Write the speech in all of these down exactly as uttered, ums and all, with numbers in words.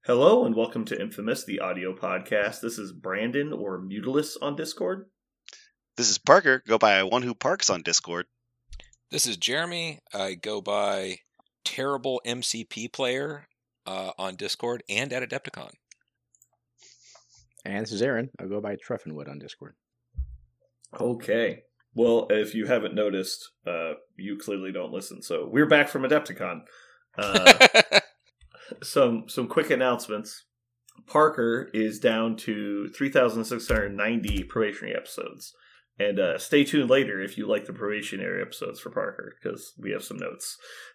Hello and welcome to Infamous, the audio podcast. This is Brandon or Mutilus on Discord. This is Parker, go by One Who Parks on Discord. This is Jeremy, I go by Terrible M C P Player uh, on Discord and at Adepticon. And this is Aaron, I go by Treffenwood on Discord. Okay. Well, if you haven't noticed, uh, you clearly don't listen, so we're back from Adepticon. Uh, some some quick announcements. Parker is down to three thousand six hundred ninety probationary episodes. And uh, stay tuned later if you like the probationary episodes for Parker, because we have some notes.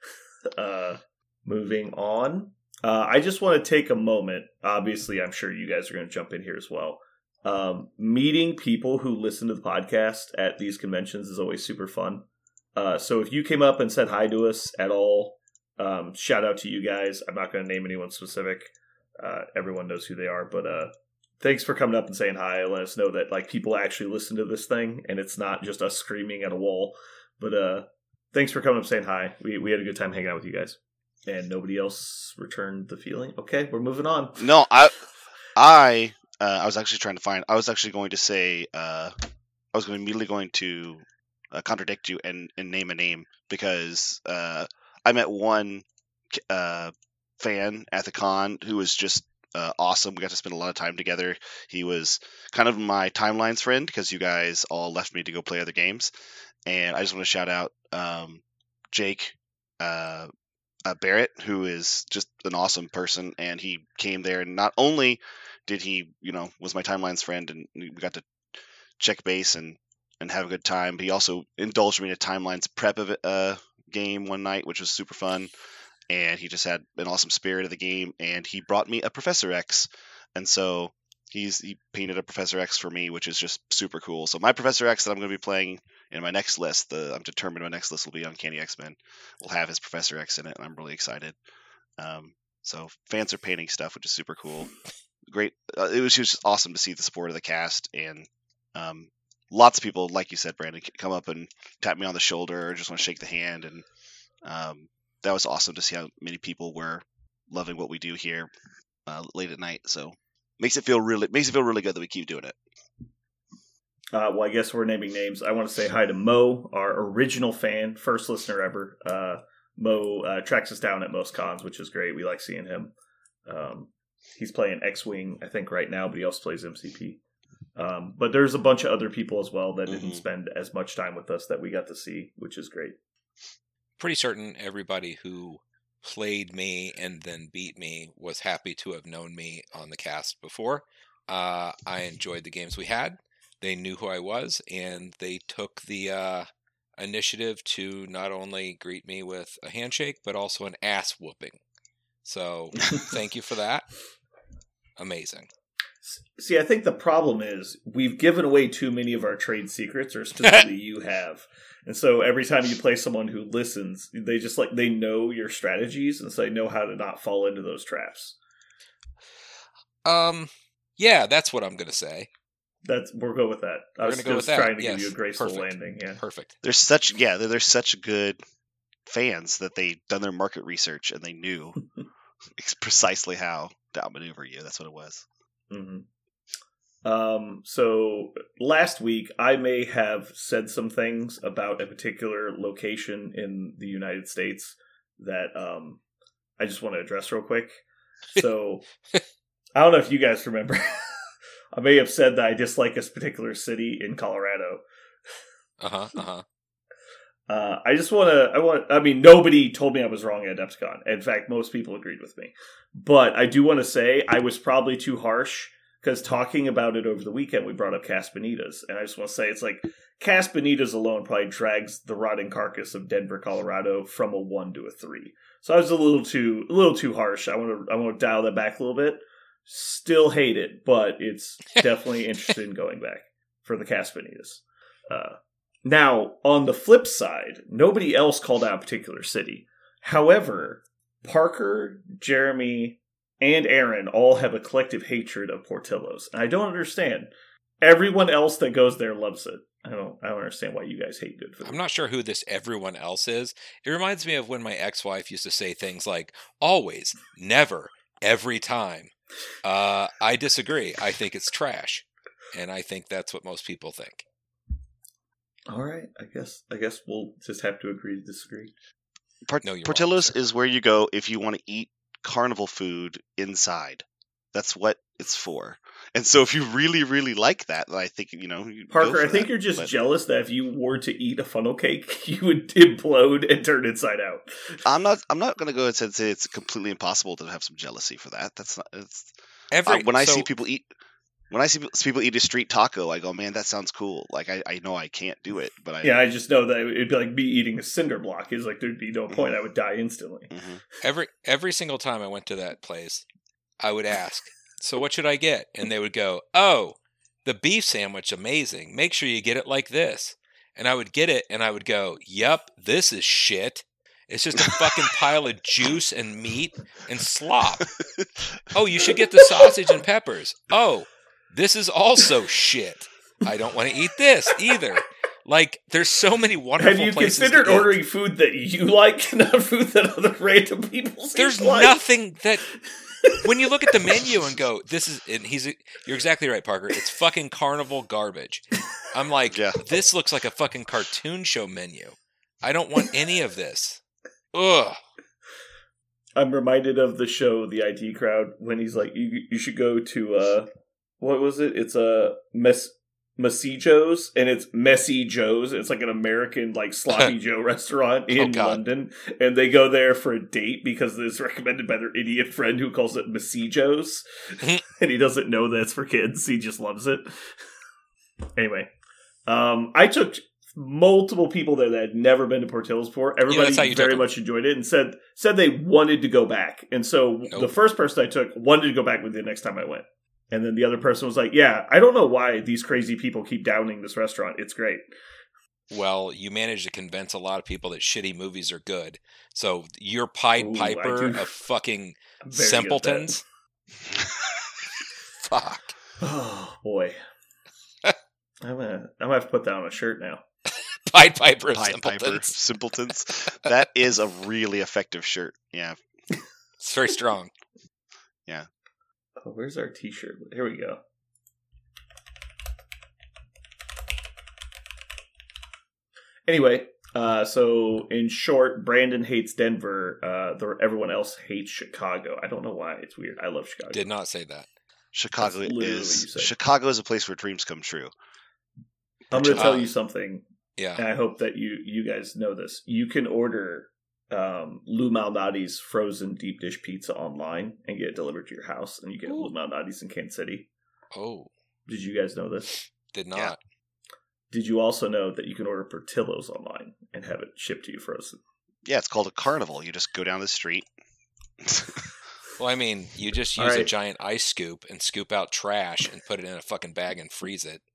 uh, moving on. Uh, I just want to take a moment. Obviously, I'm sure you guys are going to jump in here as well. Um, meeting people who listen to the podcast at these conventions is always super fun. Uh, so if you came up and said hi to us at all, um, shout out to you guys. I'm not going to name anyone specific. Uh, everyone knows who they are, but uh, thanks for coming up and saying hi. Let us know that like people actually listen to this thing and it's not just us screaming at a wall. But uh, thanks for coming up and saying hi. We we had a good time hanging out with you guys. And nobody else returned the feeling. Okay, we're moving on. No, I, I, uh, I was actually trying to find. I was actually going to say. Uh, I was going immediately going to uh, contradict you and, and name a name because uh, I met one uh, fan at the con who was just uh, awesome. We got to spend a lot of time together. He was kind of my timelines friend because you guys all left me to go play other games, and I just want to shout out um, Jake. Uh, Uh, Barrett, who is just an awesome person, and he came there, and not only did he, you know, was my timeline's friend, and we got to check base and, and have a good time, but he also indulged me in a timeline's prep of a uh, game one night, which was super fun, and he just had an awesome spirit of the game, and he brought me a Professor X, and so he's he painted a Professor X for me, which is just super cool. So my Professor X that I'm going to be playing in my next list, the I'm determined my next list will be Uncanny X-Men, will have his Professor X in it, and I'm really excited. Um, so fans are painting stuff, which is super cool. Great. Uh, it was just awesome to see the support of the cast, and um, lots of people, like you said, Brandon, come up and tap me on the shoulder or just want to shake the hand, and um, that was awesome to see how many people were loving what we do here uh, late at night. So makes it feel really makes it feel really good that we keep doing it. Uh, well, I guess we're naming names. I want to say hi to Mo, our original fan, first listener ever. Uh, Mo uh, tracks us down at most cons, which is great. We like seeing him. Um, he's playing X-Wing, I think, right now, but he also plays M C P. Um, but there's a bunch of other people as well that mm-hmm. didn't spend as much time with us that we got to see, which is great. Pretty certain everybody who played me and then beat me was happy to have known me on the cast before. Uh, I enjoyed the games we had. They knew who I was, and they took the uh, initiative to not only greet me with a handshake, but also an ass whooping. So thank you for that. Amazing. See, I think the problem is we've given away too many of our trade secrets, or specifically you have. And so every time you play someone who listens, they just like, they know your strategies, and so they know how to not fall into those traps. Um, yeah, that's what I'm going to say. That's we're good with that. I We're was go just with trying that. to yes. give you a graceful Perfect. landing. Yeah, perfect. They're such yeah, they're, they're such good fans that they done their market research and they knew precisely how to outmaneuver you. That's what it was. Mm-hmm. Um. So last week, I may have said some things about a particular location in the United States that um I just want to address real quick. So I don't know if you guys remember. I may have said that I dislike a particular city in Colorado. Uh-huh, uh-huh. Uh, I just want to, I want, I mean, nobody told me I was wrong at Adepticon. In fact, most people agreed with me. But I do want to say I was probably too harsh, because talking about it over the weekend, we brought up Caspanitas. And I just want to say, it's like, Caspanitas alone probably drags the rotting carcass of Denver, Colorado from a one to a three. So I was a little too, a little too harsh. I want to, I want to dial that back a little bit. Still hate it, but it's definitely interested in going back for the Caspanitas. Uh, now, on the flip side, nobody else called out a particular city. However, Parker, Jeremy, and Aaron all have a collective hatred of Portillo's. And I don't understand. Everyone else that goes there loves it. I don't I don't understand why you guys hate good food. I'm not sure who this everyone else is. It reminds me of when my ex-wife used to say things like, always, never, every time. Uh, I disagree. I think it's trash, and I think that's what most people think. All right, I guess I guess we'll just have to agree to disagree. Port- No, you're wrong, Portillo's sir. is where you go if you want to eat carnival food inside. That's what it's for. And so if you really, really like that, then I think, you know, you go Parker, for I think that. you're just But jealous that if you were to eat a funnel cake, you would implode and turn inside out. I'm not. I'm not going to go ahead and say it's completely impossible to have some jealousy for that. That's not. It's, Every uh, when I so, see people eat, when I see people eat a street taco, I go, man, that sounds cool. Like I, I know I can't do it, but I. Yeah, I just know that it'd be like me eating a cinder block. Is like there'd be no point. I would die instantly. Mhm. every every single time I went to that place, I would ask, "So what should I get?" And they would go, "Oh, the beef sandwich, amazing. Make sure you get it like this." And I would get it, and I would go, "Yup, this is shit. It's just a fucking pile of juice and meat and slop. Oh, you should get the sausage and peppers. Oh, this is also shit. I don't want to eat this either." Like, there's so many wonderful Have you places considered to eat. ordering food that you like, not food that other random people seem There's to like? nothing that when you look at the menu and go, "This is," and he's, you're exactly right, Parker. It's fucking carnival garbage. I'm like, Yeah. this looks like a fucking cartoon show menu. I don't want any of this. Ugh. I'm reminded of the show The I T Crowd when he's like, you you should go to uh, what was it? It's a mess. Messy Joe's, and it's Messy Joe's. It's like an American, like, sloppy Joe restaurant in God. London, and they go there for a date because it's recommended by their idiot friend who calls it Messy Joe's, and he doesn't know that's for kids. He just loves it. Anyway, um, I took multiple people there that had never been to Portillo's before. Everybody that's how you took very them. much enjoyed it and said said they wanted to go back. And so Nope. the first person I took wanted to go back with me the next time I went. And then the other person was like, yeah, I don't know why these crazy people keep downing this restaurant. It's great. Well, you managed to convince a lot of people that shitty movies are good. So you're Pied Ooh, I Piper do. of fucking I'm very good at simpletons. Fuck. Oh, boy. I'm gonna, I'm gonna have to put that on a shirt now. Pied Piper of Pied Piper simpletons. simpletons. That is a really effective shirt. Yeah. It's very strong. Oh, where's our t-shirt? Here we go. Anyway, uh, so in short, Brandon hates Denver. Uh, the, everyone else hates Chicago. I don't know why. It's weird. I love Chicago. Did not say that. Chicago That's literally what you is said. Chicago is a place where dreams come true. I'm going to tell Uh, you something, Yeah. and I hope that you, you guys know this. You can order um, Lou Malnati's frozen deep dish pizza online and get it delivered to your house, and you get Ooh. Lou Malnati's in Kansas City. Oh, Did you guys know this? did not. Yeah. Did you also know that you can order Portillo's online and have it shipped to you frozen? Yeah, it's called a carnival. You just go down the street. Well, I mean, you just All use a right. giant ice scoop and scoop out trash and put it in a fucking bag and freeze it.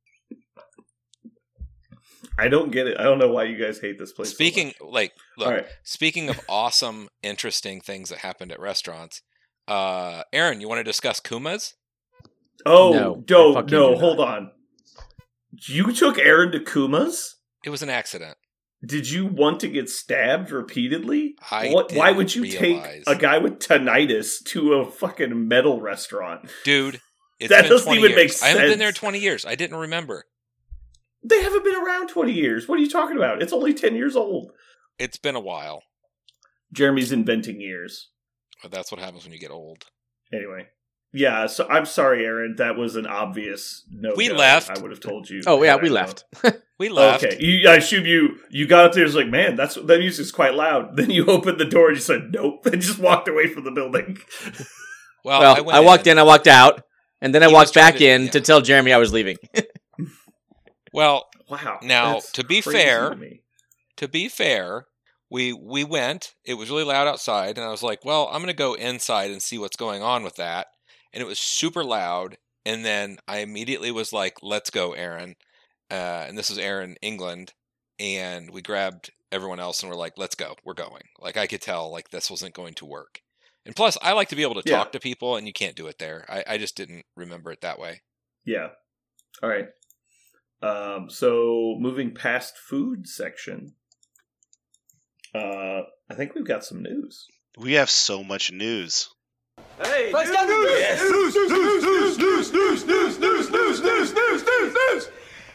I don't get it. I don't know why you guys hate this place. so Speaking, much. like, look, all right, speaking of awesome, interesting things that happened at restaurants, uh, Aaron, you want to discuss Kuma's? oh No, I no, fucking no, do hold not. on. You took Aaron to Kuma's? It was an accident. Did you want to get stabbed repeatedly? I What, why didn't would you realize. take a guy with tinnitus to a fucking metal restaurant? Dude, it's That been doesn't twenty even make years. I haven't been there sense. twenty years. I didn't remember. They haven't been around twenty years. What are you talking about? It's only ten years old. It's been a while. Jeremy's inventing years. But that's what happens when you get old. Anyway. Yeah, so I'm sorry, Aaron. That was an obvious no. We left. I would have told you. Oh yeah, had I we known. left. We left. Okay, you, I assume you you got up there and was like, man, that's that music's quite loud. Then you opened the door and you said nope, and just walked away from the building. Well, well, I, I, went walked in. I walked out, and then I He was walked back trying to- in yeah. to tell Jeremy I was leaving. Well, Wow. Now, that's to be crazy fair- to me. to be fair, we we went. It was really loud outside, and I was like, "Well, I'm going to go inside and see what's going on with that." And it was super loud. And then I immediately was like, "Let's go, Aaron." Uh, and this is Aaron, England, and we grabbed everyone else and we're like, "Let's go. We're going." Like I could tell, like this wasn't going to work. And plus, I like to be able to Yeah. talk to people, and you can't do it there. I, I just didn't remember it that way. Yeah. All right. Um, so moving past food section, uh, I think we've got some news. We have so much news. Hey, news, yes. news, news, news, news, news, news, news, news, news, news, news, news, news.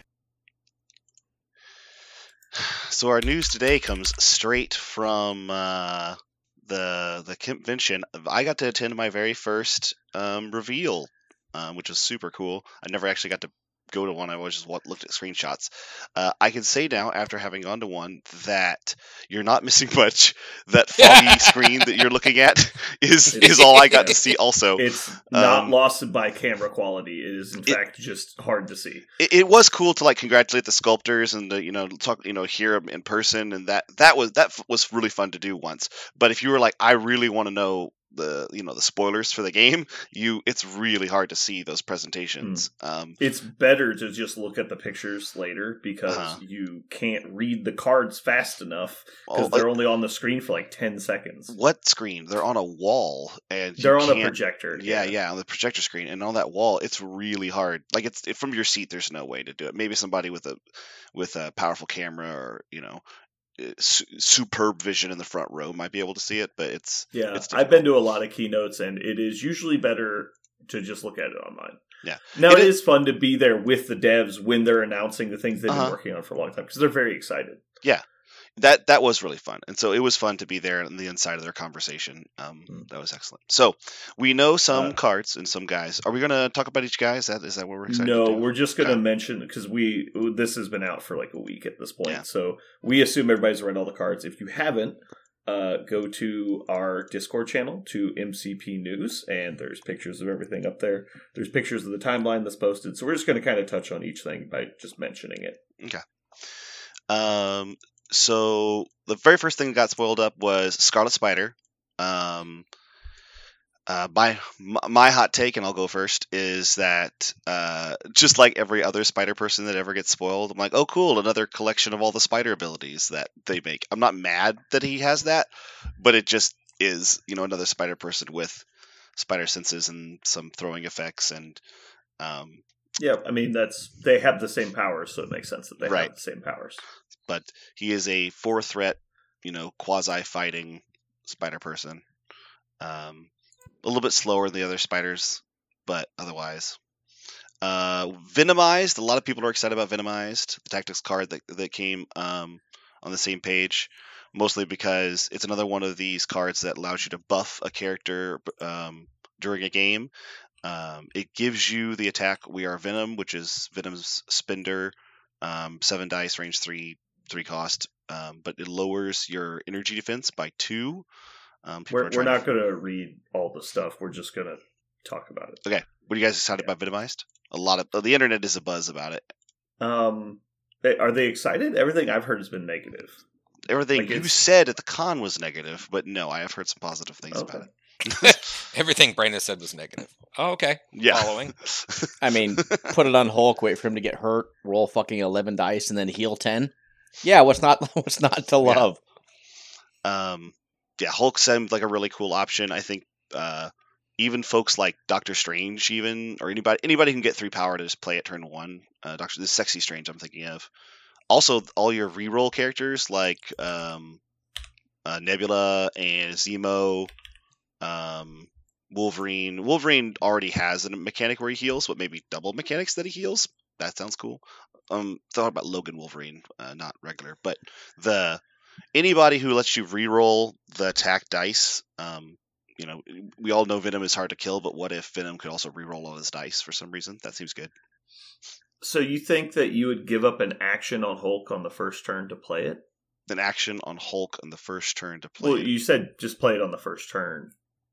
So our news today comes straight from uh, the the convention. I got to attend my very first um, reveal, um, which was super cool. I never actually got to go to one. I always just looked at screenshots. Uh, I can say now, after having gone to one, that you're not missing much. That foggy screen that you're looking at is is all I got to see. Also, it's not um, lost by camera quality. It is in it, fact just hard to see. It, it was cool to like congratulate the sculptors and to, you know talk you know hear them in person, and that that was that was really fun to do once. But if you were like, I really want to know the you know the spoilers for the game, you it's really hard to see those presentations. Mm. Um, it's better to just look at the pictures later because uh-huh. you can't read the cards fast enough because oh, they're like, only on the screen for like ten seconds. What screen? They're on a wall, and they're on a projector. Yeah, yeah, yeah, on the projector screen, and on that wall, it's really hard. Like it's it, from your seat, there's no way to do it. Maybe somebody with a with a powerful camera or you know. superb vision in the front row might be able to see it, but it's yeah it's I've been to a lot of keynotes and it is usually better to just look at it online. Yeah, now it, it is fun to be there with the devs when they're announcing the things they've uh-huh. been working on for a long time because they're very excited. Yeah, that that was really fun, and so it was fun to be there on the inside of their conversation. Um, mm. That was excellent. So we know some uh, cards and some guys. Are we going to talk about each guy? Is that is that what we're excited no, to do? We're just going to okay. mention because we this has been out for like a week at this point, yeah. so we assume everybody's read all the cards. If you haven't, uh, go to our Discord channel to M C P News, and there's pictures of everything up there. There's pictures of the timeline that's posted. So we're just going to kind of touch on each thing by just mentioning it. Okay. Um. So the very first thing that got spoiled up was Scarlet Spider. Um, uh, my my hot take, and I'll go first, is that uh, just like every other Spider person that ever gets spoiled, I'm like, oh, cool, another collection of all the Spider abilities that they make. I'm not mad that he has that, but it just is, you know, another Spider person with Spider senses and some throwing effects and. Um, yeah, I mean that's they have the same powers, so it makes sense that they right. have the same powers. But he is a four threat, you know, quasi-fighting spider person. Um, a little bit slower than the other spiders, but otherwise. Uh, Venomized. A lot of people are excited about Venomized, the tactics card that that came um, on the same page, mostly because it's another one of these cards that allows you to buff a character um, during a game. Um, it gives you the attack We Are Venom, which is Venom's Spender, um, seven dice, range three, three cost, um, but it lowers your energy defense by two. Um, we're we're not to... going to read all the stuff. We're just going to talk about it. Okay. What are you guys excited yeah. about Venomized? A lot of the internet is a buzz about it. Um, are they excited? Everything I've heard has been negative. Everything like you it's... said at the con was negative, but no, I have heard some positive things okay. about it. Everything Brandon said was negative. Oh, okay. Yeah. Following. I mean, put it on Hulk, wait for him to get hurt, roll fucking eleven dice, and then heal ten. Yeah, what's not what's not to love? Yeah. Um, yeah, Hulk seemed like a really cool option. I think uh, even folks like Doctor Strange, even or anybody anybody can get three power to just play at turn one. Uh, Doctor, this Sexy Strange, I'm thinking of. Also, all your reroll characters like um, uh, Nebula and Zemo. Um, Wolverine. Wolverine already has a mechanic where he heals, but maybe double mechanics that he heals. That sounds cool. Um, thought about Logan Wolverine, uh, not regular, but the anybody who lets you reroll the attack dice. Um, you know, we all know Venom is hard to kill, but what if Venom could also reroll all his dice for some reason? That seems good. So you think that you would give up an action on Hulk on the first turn to play it? An action on Hulk on the first turn to play well, it? You said just play it on the first turn.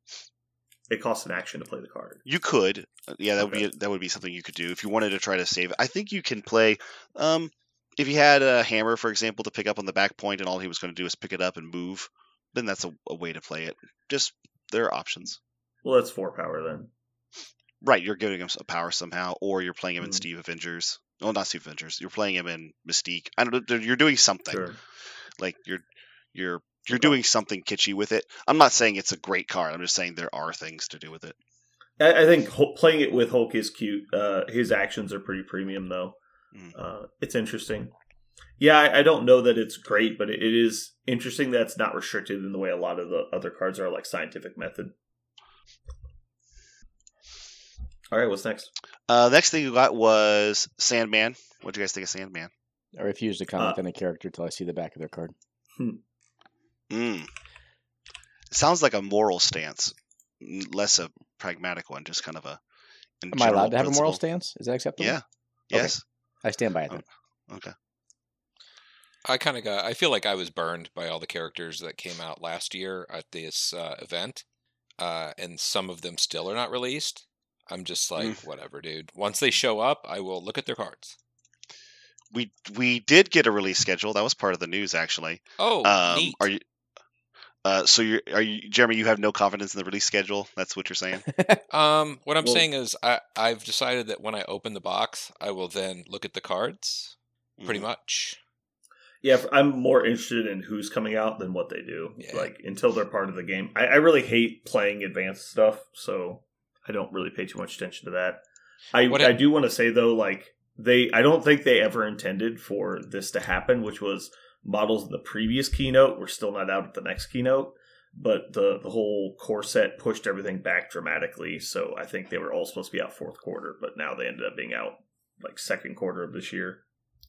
It costs an action to play the card. You could, yeah, that okay. would be that would be something you could do if you wanted to try to save it. I think you can play, um, if you had a hammer, for example, to pick up on the back point, and all he was going to do is pick it up and move. Then that's a, a way to play it. Just there are options. Well, that's four power then. Right, you're giving him a power somehow, or you're playing him mm. in Hmm. Steve Avengers. Oh, not Steve Avengers. You're playing him in Mystique. I don't know. You're doing something. Sure. Like you're you're. You're doing something kitschy with it. I'm not saying it's a great card. I'm just saying there are things to do with it. I, I think Hulk, playing it with Hulk is cute. Uh, his actions are pretty premium, though. Mm. Uh, it's interesting. Yeah, I, I don't know that it's great, but it, it is interesting that it's not restricted in the way a lot of the other cards are, like Scientific Method. All right, what's next? Uh, next thing you got was Sandman. What do you guys think of Sandman? I refuse to comment Uh, on a character until I see the back of their card. Mm. Sounds like a moral stance, n- less a pragmatic one. Just kind of a. in Am I allowed general to have a moral principle. stance? Is that acceptable? Yeah. Okay. Yes. I stand by it Oh. then. Okay. I kind of got. I feel like I was burned by all the characters that came out last year at this uh, event, uh, and some of them still are not released. I'm just like, Mm. whatever, dude. Once they show up, I will look at their cards. We we did get a release schedule. That was part of the news, actually. Oh, Um, neat. are you? Uh, so you are you, Jeremy? You have no confidence in the release schedule. That's what you're saying. Um, what I'm Well- saying is, I I've decided that when I open the box, I will then look at the cards. Pretty Mhm. much. Yeah, f- I'm more interested in who's coming out than what they do. Yeah. Like until they're part of the game. I, I really hate playing advanced stuff, so I don't really pay too much attention to that. I What I I- do want to say though, like they, I don't think they ever intended for this to happen, which was models in the previous keynote were still not out at the next keynote, but the the whole core set pushed everything back dramatically. So I think they were all supposed to be out fourth quarter, but now they ended up being out like second quarter of this year.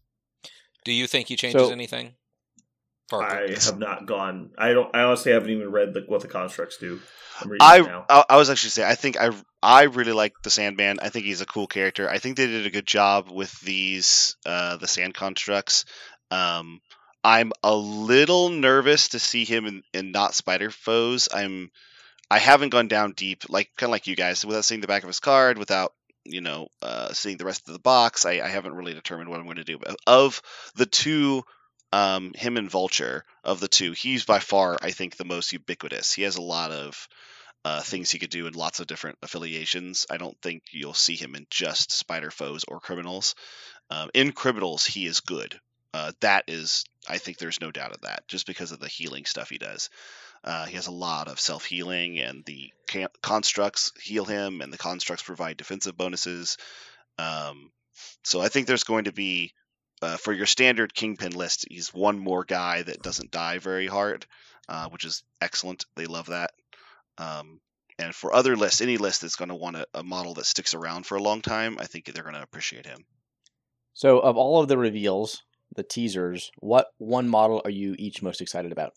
Do you think he changes So- anything? Parker. I have not gone. I don't. I honestly haven't even read the, what the constructs do. I'm reading I, it now. I I was actually saying I think I I really like the Sandman. I think he's a cool character. I think they did a good job with these uh, the sand constructs. Um, I'm a little nervous to see him in, in not spider foes. I'm I haven't gone down deep like kind of like you guys without seeing the back of his card, without you know uh, seeing the rest of the box. I, I haven't really determined what I'm going to do. But of the two. Um, him and Vulture, of the two, he's by far, I think, the most ubiquitous. He has a lot of uh, things he could do in lots of different affiliations. I don't think you'll see him in just Spider Foes or Criminals. Um, in Criminals, he is good. Uh, that is, I think there's no doubt of that, just because of the healing stuff he does. Uh, he has a lot of self-healing, and the can- constructs heal him, and the constructs provide defensive bonuses. Um, so I think there's going to be Uh, for your standard Kingpin list, he's one more guy that doesn't die very hard, uh, which is excellent. They love that. Um, and for other lists, any list that's going to want a, a model that sticks around for a long time, I think they're going to appreciate him. So, of all of the reveals, the teasers, what one model are you each most excited about?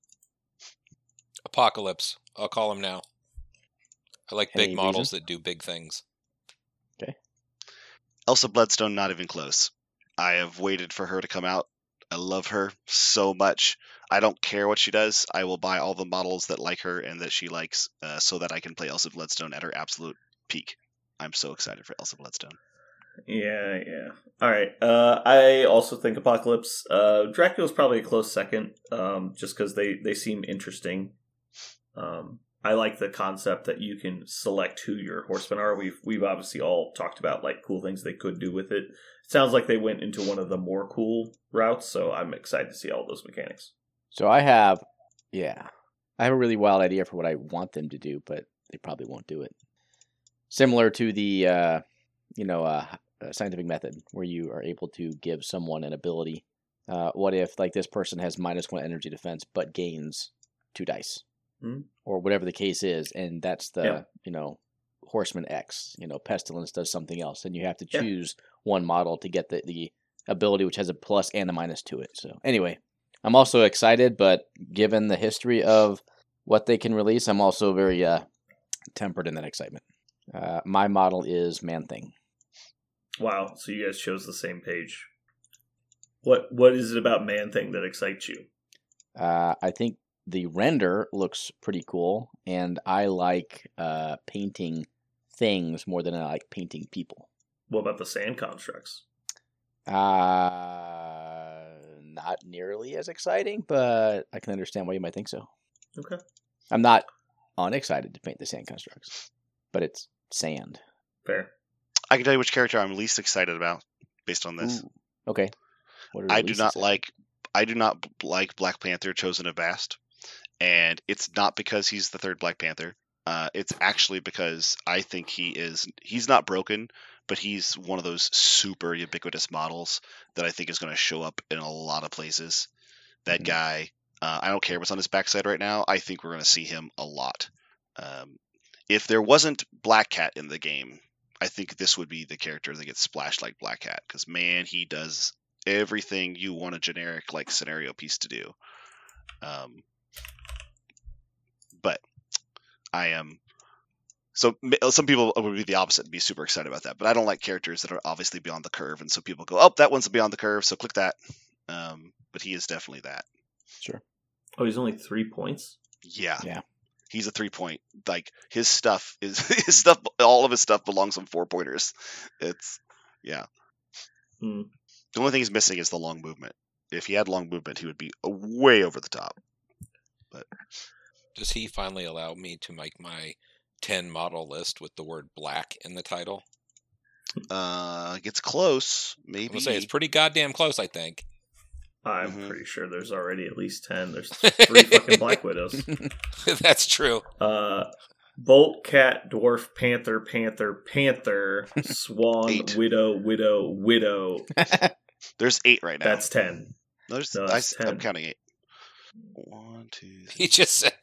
Apocalypse. I'll call him now. I like big Any models reason? that do big things. Elsa Bloodstone, not even close. I have waited for her to come out. I love her so much. I don't care what she does. I will buy all the models that like her and that she likes uh, so that I can play Elsa Bloodstone at her absolute peak. I'm so excited for Elsa Bloodstone. Yeah, yeah. All right. Uh, I also think Apocalypse. Uh, Dracula's probably a close second, um, just because they, they seem interesting. Um, I like the concept that you can select who your horsemen are. We've we've obviously all talked about like cool things they could do with it. It sounds like they went into one of the more cool routes, so I'm excited to see all those mechanics. So, I have, yeah, I have a really wild idea for what I want them to do, but they probably won't do it. Similar to the, uh, you know, uh, uh, scientific method, where you are able to give someone an ability. Uh, what if, like, this person has minus one energy defense, but gains two dice? Hmm. Or whatever the case is, and that's the, Yeah. you know, Horseman X, you know, Pestilence does something else, and you have to Yeah. choose one model to get the, the ability which has a plus and a minus to it. So, anyway, I'm also excited, but given the history of what they can release, I'm also very uh, tempered in that excitement. Uh, my model is Man-Thing. Wow, so you guys chose the same page. What what is it about Man-Thing that excites you? Uh, I think the render looks pretty cool, and I like uh, painting things more than I like painting people. What about the sand constructs? Uh, not nearly as exciting, but I can understand why you might think so. Okay. I'm not unexcited to paint the sand constructs, but it's sand. Fair. I can tell you which character I'm least excited about based on this. Ooh, okay. What are you I do least not excited? like I do not like Black Panther Chosen of Bast, and it's not because he's the third Black Panther. Uh, it's actually because I think he is he's not broken, but he's one of those super ubiquitous models that I think is going to show up in a lot of places. That Mhm. guy, uh, I don't care what's on his backside right now. I think we're going to see him a lot. Um, if there wasn't Black Cat in the game, I think this would be the character that gets splashed like Black Hat, because man, he does everything you want a generic like scenario piece to do. Um, but I am so some people would be the opposite and be super excited about that. But I don't like characters that are obviously beyond the curve, and so people go, "Oh, that one's beyond the curve," so click that. Um, but he is definitely that. Sure. Oh, he's only three points. Yeah. Yeah. He's a three point. Like his stuff is his stuff. All of his stuff belongs on four pointers. It's yeah. Hmm. The only thing he's missing is the long movement. If he had long movement, he would be way over the top. But Does he finally allow me to make my ten model list with the word black in the title? uh, gets close. Maybe. I'm gonna say it's pretty goddamn close, I think. I'm Mhm. pretty sure there's already at least ten. There's three fucking Black Widows. That's true. Uh, Bolt, Cat, Dwarf, Panther, Panther, Panther, Swan, Eight. Widow, Widow, Widow. There's eight right now. That's ten. No, there's, no, I, that's I'm ten. counting eight. One, two, He three, just said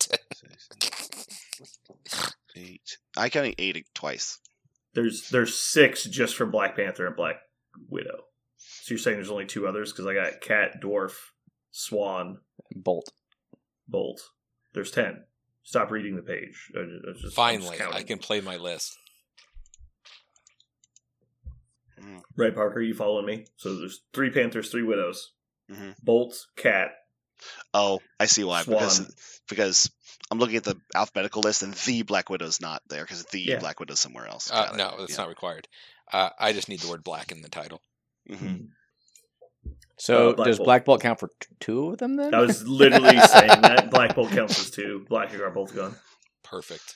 six, eight. I counting eight twice. There's there's six just for Black Panther and Black Widow. So you're saying there's only two others? Because I got Cat, Dwarf, Swan, Bolt. Bolt. There's ten. Stop reading the page. I, I just, I'm just finally counting. I can play my list. Mm, Right, Parker, you following me? So there's three Panthers, three Widows. mhm. Bolt, Cat, Oh, I see why. Swan. Because because I'm looking at the alphabetical list, and the Black Widow's not there because the Yeah. Black Widow's somewhere else. Uh, Got it. no, that's Yeah. not required. Uh, I just need the word black in the title. Mhm. So Uh, Black does Bolt. Black Bolt count for t- two of them then? I was literally saying that. Black Bolt counts as two. Black and Bolt gone. Perfect.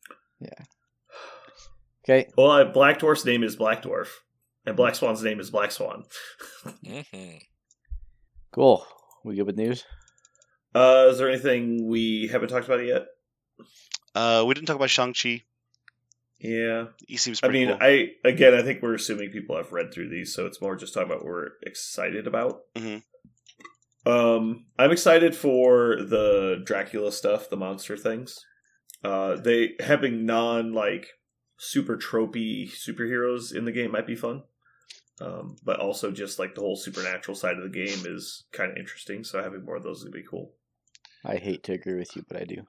Okay. Well, uh, Black Dwarf's name is Black Dwarf, and Black Swan's name is Black Swan. hmm Cool. We good with news? Uh, is there anything we haven't talked about yet? Uh, we didn't talk about Shang-Chi. Yeah. He seems I pretty mean, cool. I again, I think we're assuming people have read through these, so it's more just talking about what we're excited about. Mhm. Um, I'm excited for the Dracula stuff, the monster things. Uh, they having non like super tropey superheroes in the game might be fun. Um, but also just like the whole supernatural side of the game is kind of interesting. So having more of those would be cool. I hate to agree with you, but I do.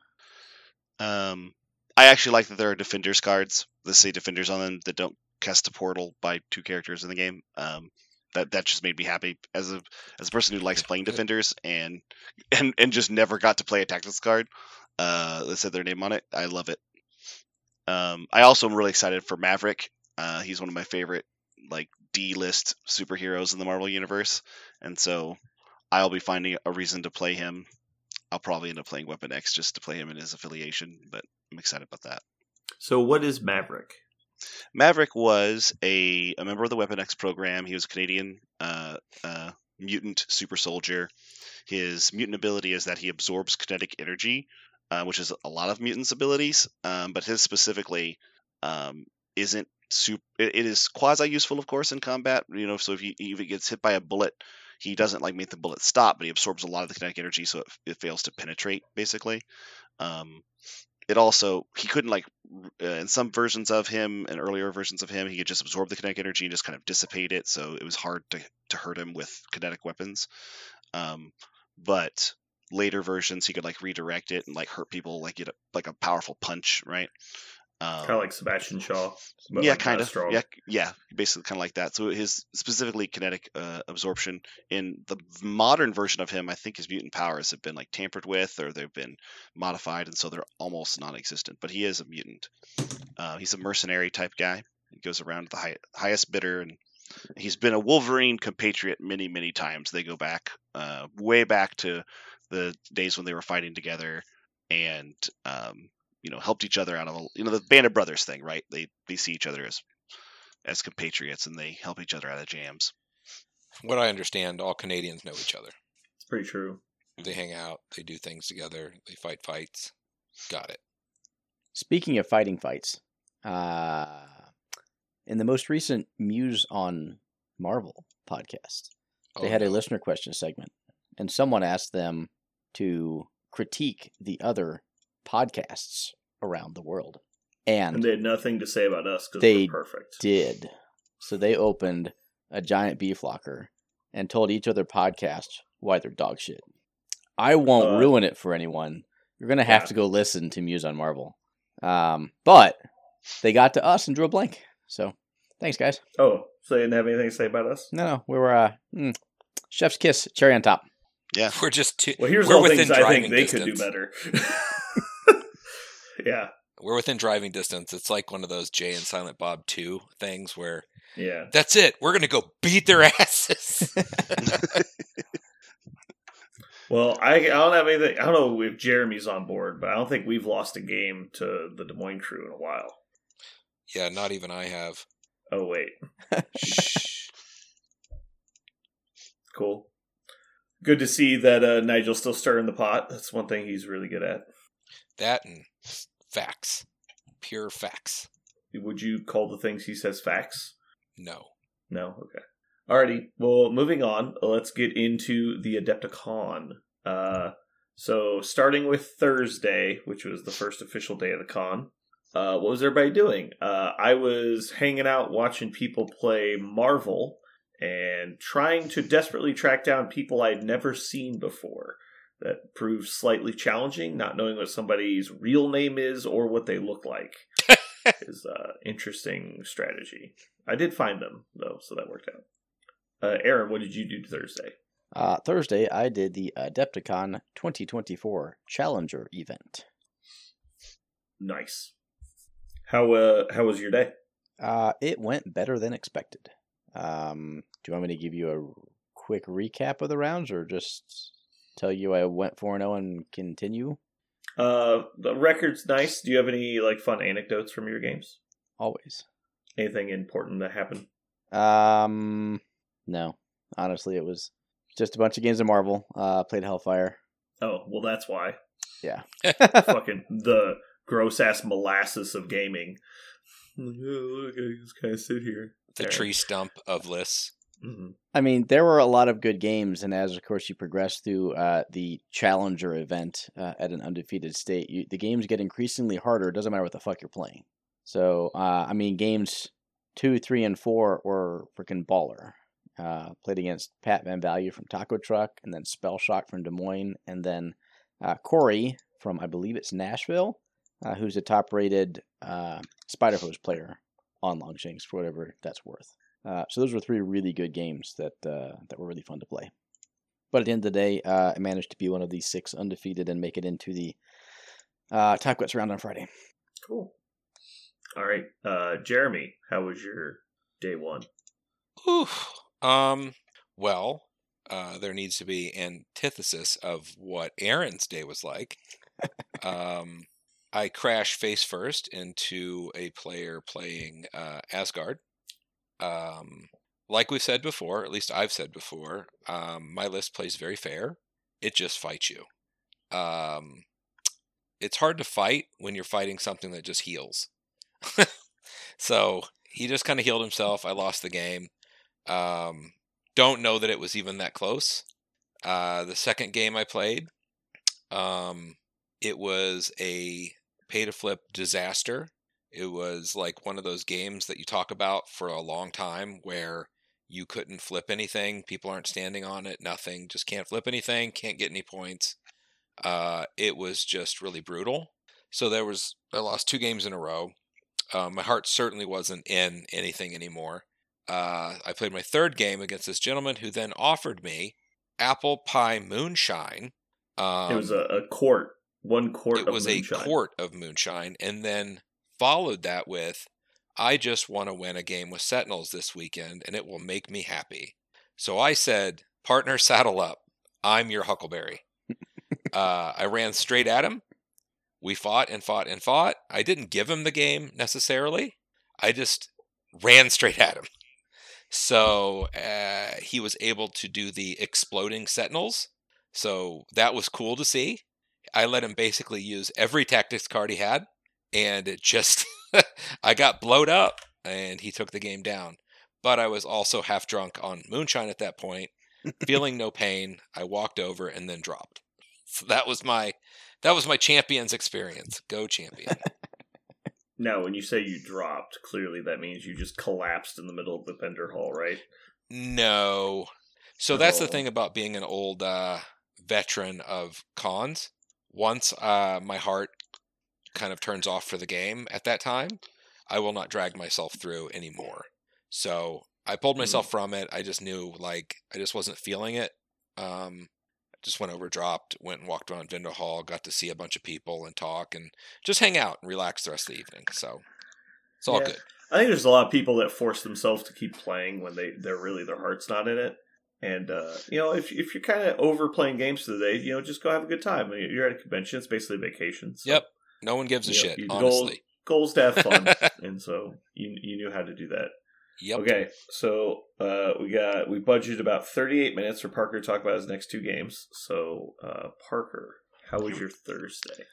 Um, I actually like that there are Defenders cards that say Defenders on them that don't cast a portal by two characters in the game. Um, that that just made me happy as a as a person who likes playing Defenders and and and just never got to play a tactics card. Uh, that said their name on it. I love it. Um, I also am really excited for Maverick. Uh, he's one of my favorite like D-list superheroes in the Marvel universe, and so I'll be finding a reason to play him. I'll probably end up playing Weapon X just to play him in his affiliation, but I'm excited about that. So what is Maverick? Maverick was a, a member of the Weapon X program. He was a Canadian uh, uh, mutant super soldier. His mutant ability is that he absorbs kinetic energy, uh, which is a lot of mutants' abilities, um, but his specifically um, isn't super. It, it is quasi useful, of course, in combat. You know, so if he if he gets hit by a bullet, he doesn't like make the bullet stop, but he absorbs a lot of the kinetic energy, so it, it fails to penetrate, basically. Um, it also he couldn't like uh, in some versions of him and earlier versions of him, he could just absorb the kinetic energy and just kind of dissipate it, so it was hard to to hurt him with kinetic weapons. Um, but later versions, he could like redirect it and like hurt people, like get a, like a powerful punch, right? Um, Kind of like Sebastian Shaw. but, yeah, like, not kind as of. strong. Yeah, yeah, basically kind of like that. So his specifically kinetic uh, absorption in the modern version of him, I think his mutant powers have been like tampered with or they've been modified, and so they're almost non-existent. But he is a mutant. Uh, he's a mercenary type guy. He goes around the high, highest bidder, and he's been a Wolverine compatriot many, many times. They go back uh, way back to the days when they were fighting together, and um, you know, helped each other out of a, you know, the Band of Brothers thing, right? They they see each other as as compatriots, and they help each other out of jams. From what I understand, all Canadians know each other. It's pretty true. They hang out, they do things together, they fight fights. Got it. Speaking of fighting fights, uh, in the most recent Muse on Marvel podcast, they Oh, had a no. listener question segment, and someone asked them to critique the other podcasts around the world. And And they had nothing to say about us because They we're perfect. did. So they opened a giant beef locker and told each other podcast why they're dog shit. I won't Uh, ruin it for anyone. You're going to have yeah. to go listen to Muse on Marvel. Um, but they got to us and drew a blank. So thanks, guys. Oh, so they didn't have anything to say about us? No, no, we were uh, mm, chef's kiss, cherry on top. Yeah. We're just too. Well, here's we're all within things I driving think they distance. could do better. Yeah, We're within driving distance. It's like one of those Jay and Silent Bob two things where yeah. that's it. We're gonna go beat their asses. Well, I, I don't have anything. I don't know if Jeremy's on board, but I don't think we've lost a game to the Des Moines crew in a while. Yeah, not even I have. Oh, wait. Shh. Cool. Good to see that uh, Nigel's still stirring the pot. That's one thing he's really good at. That and facts, pure facts. Would you call the things he says facts? No. No? Okay. Alrighty. Well, moving on. Let's get into the Adepticon. Uh, so, starting with Thursday, which was the first official day of the con, uh, what was everybody doing? Uh, I was hanging out watching people play Marvel and trying to desperately track down people I'd never seen before. That proved slightly challenging, not knowing what somebody's real name is or what they look like. is uh, interesting strategy. I did find them, though, so that worked out. Uh, Aaron, what did you do Thursday? Uh, Thursday, I did the Adepticon twenty twenty-four Challenger event. Nice. How uh how was your day? Uh, it went better than expected. Um, do you want me to give you a quick recap of the rounds, or just tell you I went four and oh and continue? Uh, the record's nice. Do you have any like fun anecdotes from your games? Always. Anything important that happened? Um, no. Honestly, it was just a bunch of games of Marvel. Uh, played Hellfire. Oh, well, that's why. Yeah. Fucking the gross ass molasses of gaming. Oh, look, I just kind of sit here. The Aaron. tree stump of lists. Mm-hmm. I mean, there were a lot of good games, and as of course you progress through uh, the Challenger event uh, at an undefeated state, you, the games get increasingly harder. It doesn't matter what the fuck you're playing. So, uh, I mean, games two, three, and four were freaking baller. Uh, played against Pat Van Value from Taco Truck, and then Spell Shock from Des Moines, and then uh, Corey from, I believe it's Nashville, uh, who's a top-rated uh, Spider Hose player on Longshanks, for whatever that's worth. Uh, so those were three really good games that uh, that were really fun to play. But at the end of the day, uh, I managed to be one of these six undefeated and make it into the uh, Top Quest round on Friday. Cool. All right, uh, Jeremy, how was your day one? Oof. Um. Well, uh, there needs to be antithesis of what Aaron's day was like. um, I crashed face first into a player playing uh, Asgard. Um, like we've said before, at least I've said before, um, my list plays very fair. It just fights you. Um, it's hard to fight when you're fighting something that just heals. So he just kind of healed himself. I lost the game. Um, don't know that it was even that close. Uh, the second game I played, um, it was a pay-to-flip disaster. It was like one of those games that you talk about for a long time where you couldn't flip anything. People aren't standing on it, nothing. Just can't flip anything, can't get any points. Uh, it was just really brutal. So there was, I lost two games in a row. Uh, my heart certainly wasn't in anything anymore. Uh, I played my third game against this gentleman who then offered me apple pie moonshine. Um, It was a, a quart, one quart it of was moonshine. a quart of moonshine, and then followed that with, I just want to win a game with Sentinels this weekend, and it will make me happy. So I said, partner, saddle up. I'm your Huckleberry. uh, I ran straight at him. We fought and fought and fought. I didn't give him the game necessarily. I just ran straight at him. So uh, he was able to do the exploding Sentinels. So that was cool to see. I let him basically use every tactics card he had. And it just, I got blowed up and he took the game down. But I was also half drunk on moonshine at that point, feeling no pain. I walked over and then dropped. So that was my, that was my champion's experience. Go champion. Now, when you say you dropped, clearly that means you just collapsed in the middle of the vendor hall, right? No. So that's the Oh. thing about being an old uh, veteran of cons. Once uh, my heart kind of turns off for the game at that time, I will not drag myself through anymore. So I pulled myself Mm. from it. I just knew, like, I just wasn't feeling it. Um, just went over, dropped, went and walked around Vendor Hall, got to see a bunch of people and talk and just hang out and relax the rest of the evening. So it's all Yeah. good. I think there's a lot of people that force themselves to keep playing when they they're really their heart's not in it. And uh, you know, if if you're kind of overplaying games for the day, you know, just go have a good time. I mean, you're at a convention; it's basically vacation. So, Yep. No one gives a you know, shit, you- the goal- honestly. goals to have fun, and so you you knew how to do that. Yep. Okay, so uh, we got we budgeted about thirty-eight minutes for Parker to talk about his next two games. So, uh, Parker, how was your Thursday?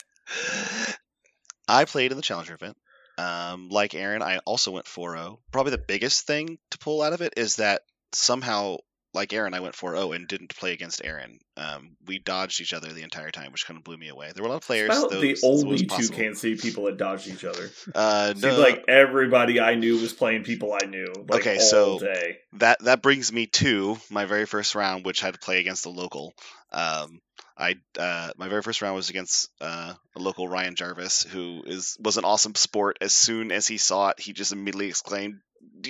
I played in the Challenger event. Um, like Aaron, I also went four oh. Probably the biggest thing to pull out of it is that somehow, like Aaron, I went four oh and didn't play against Aaron. Um, we dodged each other the entire time, which kind of blew me away. There were a lot of players. About though, the so it was only two possible. Kansas City people that dodged each other. Uh, no, Seemed like everybody I knew was playing people I knew. Like, Okay, all so- day. that that brings me to my very first round, which I had to play against a local. Um, I uh, my very first round was against uh, a local, Ryan Jarvis, who is was an awesome sport. As soon as he saw it, he just immediately exclaimed,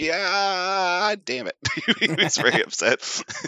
"Yeah, damn it!" He was very upset.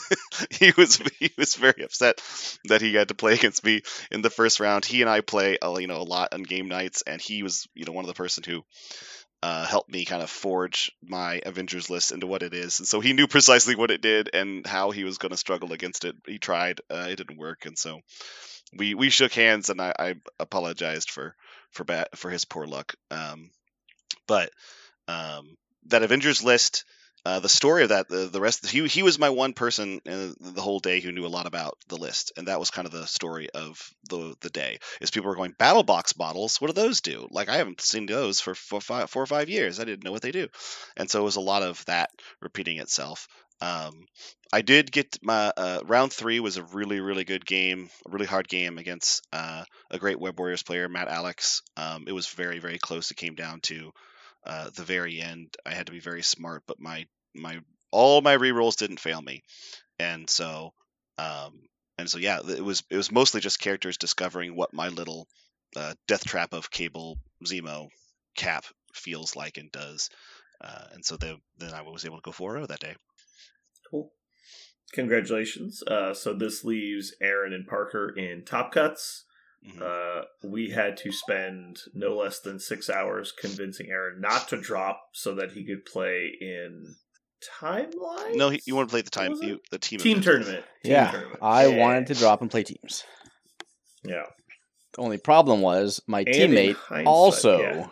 he was he was very upset that he had to play against me in the first round. He and I play, uh, you know, a lot on game nights, and he was, you know, one of the person who uh, helped me kind of forge my Avengers list into what it is. And so he knew precisely what it did and how he was going to struggle against it. He tried, uh, it didn't work, and so we we shook hands, and I, I apologized for for bad for his poor luck. Um, but um, that Avengers list. Uh, the story of that, the, the rest, he he was my one person uh, the whole day who knew a lot about the list, and that was kind of the story of the the day. Is people were going, battle box models, what do those do? Like, I haven't seen those for four, five, four or five years. I didn't know what they do, and so it was a lot of that repeating itself. Um, I did get my uh, round three was a really really good game, a really hard game against uh, a great Web Warriors player, Matt Alex. Um, it was very very close. It came down to Uh, the very end. I had to be very smart, but my my all my rerolls didn't fail me, and so um, and so yeah, it was it was mostly just characters discovering what my little uh, death trap of Cable Zemo cap feels like and does, uh, and so then then I was able to go four oh that day. Cool. Congratulations. Uh, so this leaves Aaron and Parker in Top Cuts. Mhm. Uh, we had to spend no less than six hours convincing Aaron not to drop so that he could play in Timeline. no, he, you want to play the time was it? you, the team team event. tournament. Team yeah, tournament. I Yeah. wanted to drop and play teams. Yeah. The only problem was my And in teammate hindsight, also yeah.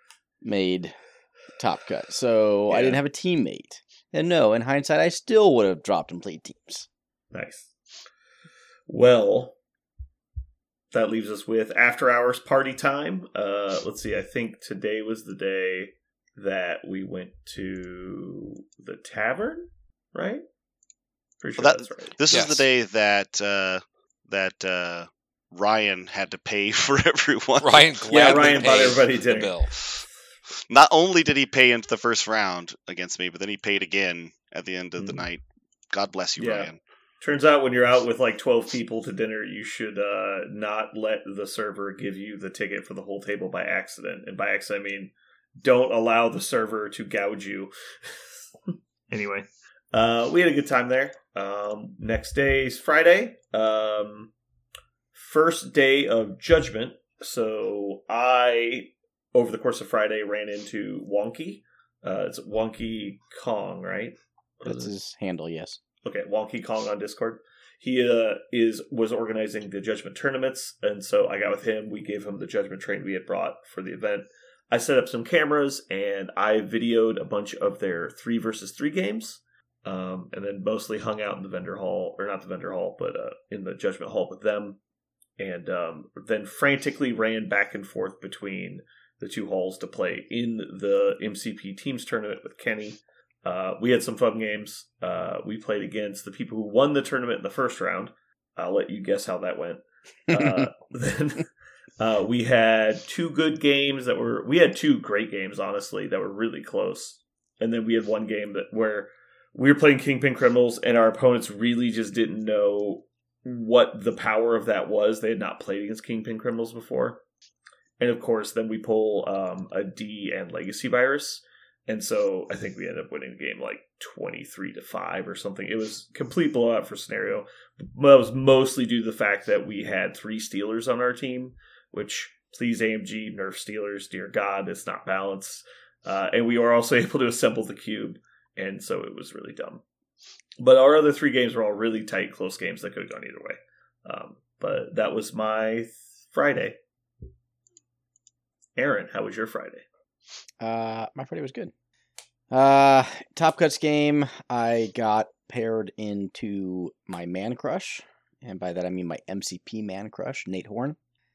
made Top Cut, so I Yeah. didn't have a teammate. And no, in hindsight, I still would have dropped and played teams. Nice. Well, that leaves us with after hours party time. Uh, let's see. I think today was the day that we went to the tavern, right? Pretty sure Well, that- that's right. This Yes. is the day that uh, that uh, Ryan had to pay for everyone. Ryan Yeah, gladly Ryan bought paid everybody the dinner. bill. Not only did he pay into the first round against me, but then he paid again at the end of the Mhm. night. God bless you, Yeah. Ryan. Turns out when you're out with like twelve people to dinner, you should uh, not let the server give you the ticket for the whole table by accident. And by accident, I mean don't allow the server to gouge you. Anyway, uh, we had a good time there. Um, next day's Friday. Um, first day of Judgment. So I, over the course of Friday, ran into Wonky. Uh, it's Wonky Kong, right? What That's is it? his handle, yes. Okay, Wonky Kong on Discord. He uh, is was organizing the Judgment tournaments, and so I got with him. We gave him the Judgment train we had brought for the event. I set up some cameras, and I videoed a bunch of their three versus three games, um, and then mostly hung out in the vendor hall, or not the vendor hall, but uh, in the Judgment hall with them, and um, then frantically ran back and forth between the two halls to play in the M C P Teams tournament with Kenny. Uh, we had some fun games. Uh, we played against the people who won the tournament in the first round. I'll let you guess how that went. Uh, then Uh, we had two good games that were. We had two great games, honestly, that were really close. And then we had one game that where we were playing Kingpin Criminals, and our opponents really just didn't know what the power of that was. They had not played against Kingpin Criminals before. And of course, then we pull um, a D and Legacy Virus. And so I think we ended up winning the game like twenty-three to five or something. It was complete blowout for scenario. That was mostly due to the fact that we had three Steelers on our team, which, please A M G, nerf Steelers, dear God, it's not balanced. Uh, and we were also able to assemble the cube, and so it was really dumb. But our other three games were all really tight, close games that could have gone either way. Um, but that was my Friday. Aaron, how was your Friday? Uh, my Friday was good. Uh, Top Cuts game, I got paired into my man crush, and by that I mean my M C P man crush, Nate Horn.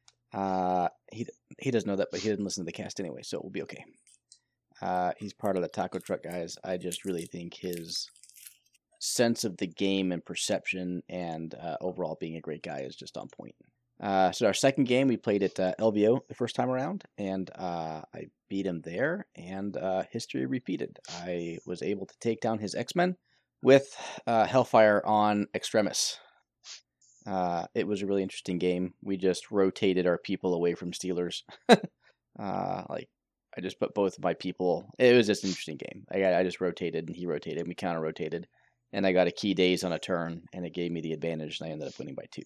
Uh, he he doesn't know that, but he didn't listen to the cast anyway, so it will be okay. Uh, he's part of the Taco Truck guys. I just really think his sense of the game and perception and uh, overall being a great guy is just on point. Uh, so our second game, we played at uh, L V O the first time around, and uh, I beat him there, and uh, history repeated. I was able to take down his X-Men with uh, Hellfire on Extremis. Uh, it was a really interesting game. We just rotated our people away from Steelers. uh, like, I just put both of my people. It was just an interesting game. I, I just rotated, and he rotated, and we counter-rotated, and I got a key daze on a turn, and it gave me the advantage, and I ended up winning by two.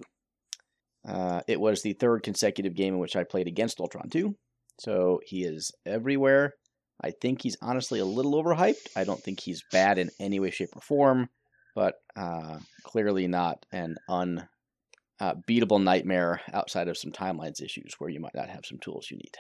Uh, it was the third consecutive game in which I played against Ultron two, so he is everywhere. I think he's honestly a little overhyped. I don't think he's bad in any way, shape, or form, but uh, clearly not an unbeatable nightmare outside of some timelines issues where you might not have some tools you need.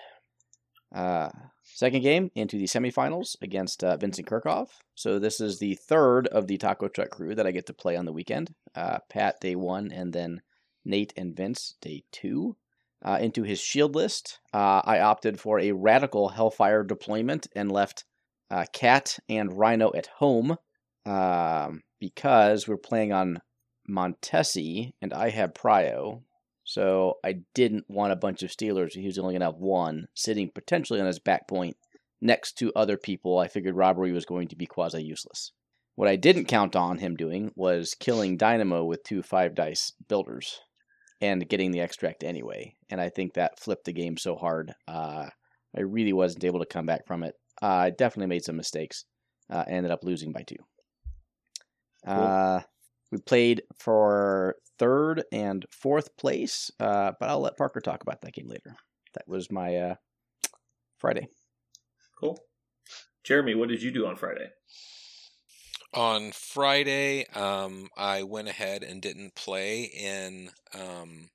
Uh, second game into the semifinals against uh, Vincent Kirchhoff. So this is the third of the Taco Truck crew that I get to play on the weekend. Uh, Pat day one, and then Nate and Vince day two. Uh, into his shield list, uh, I opted for a radical Hellfire deployment and left uh, Cat and Rhino at home um, because we're playing on Montesi and I have Prio. So I didn't want a bunch of Steelers. He was only going to have one sitting potentially on his back point next to other people. I figured robbery was going to be quasi-useless. What I didn't count on him doing was killing Dynamo with two five-dice builders and getting the extract anyway. And I think that flipped the game so hard. Uh, I really wasn't able to come back from it. Uh, I definitely made some mistakes. Uh, ended up losing by two. Cool. Uh, we played for third and fourth place, uh, but I'll let Parker talk about that game later. That was my uh, Friday. Cool. Jeremy, what did you do on Friday? On Friday, um, I went ahead and didn't play in um,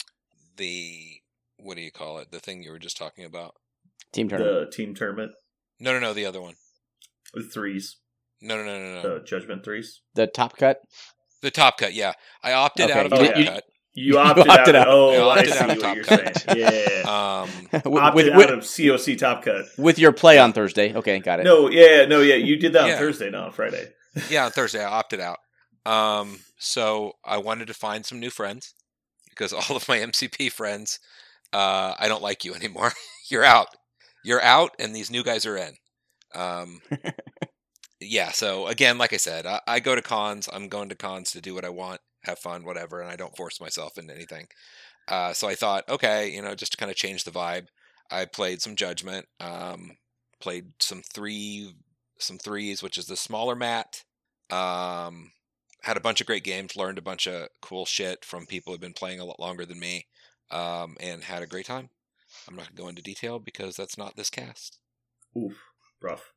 the, what do you call it, the thing you were just talking about? Team tournament. The team tournament. No, no, no, the other one. The threes. No, no, no, no, no. The judgment threes. The top cut? The top cut, yeah. I opted Okay. out of Oh, top yeah. cut. You opted, You opted out. out. Oh, I I, opted see out of what Top you're Cut. saying. Yeah. Um, opted with, out with, of C O C Top Cut. with your play on Thursday. Okay, got it. No, yeah, no, yeah. You did that Yeah. on Thursday, not on Friday. yeah, on Thursday, I opted out. Um, so I wanted to find some new friends because all of my M C P friends, uh, I don't like you anymore. You're out. You're out, and these new guys are in. Um, yeah, so again, like I said, I, I go to cons. I'm going to cons to do what I want, have fun, whatever, and I don't force myself into anything. Uh, so I thought, okay, you know, just to kind of change the vibe, I played some Judgment, um, played some three, some threes, which is the smaller mat. Um, had a bunch of great games, learned a bunch of cool shit from people who've been playing a lot longer than me, um, and had a great time. I'm not going to go into detail because that's not this cast. Oof, rough.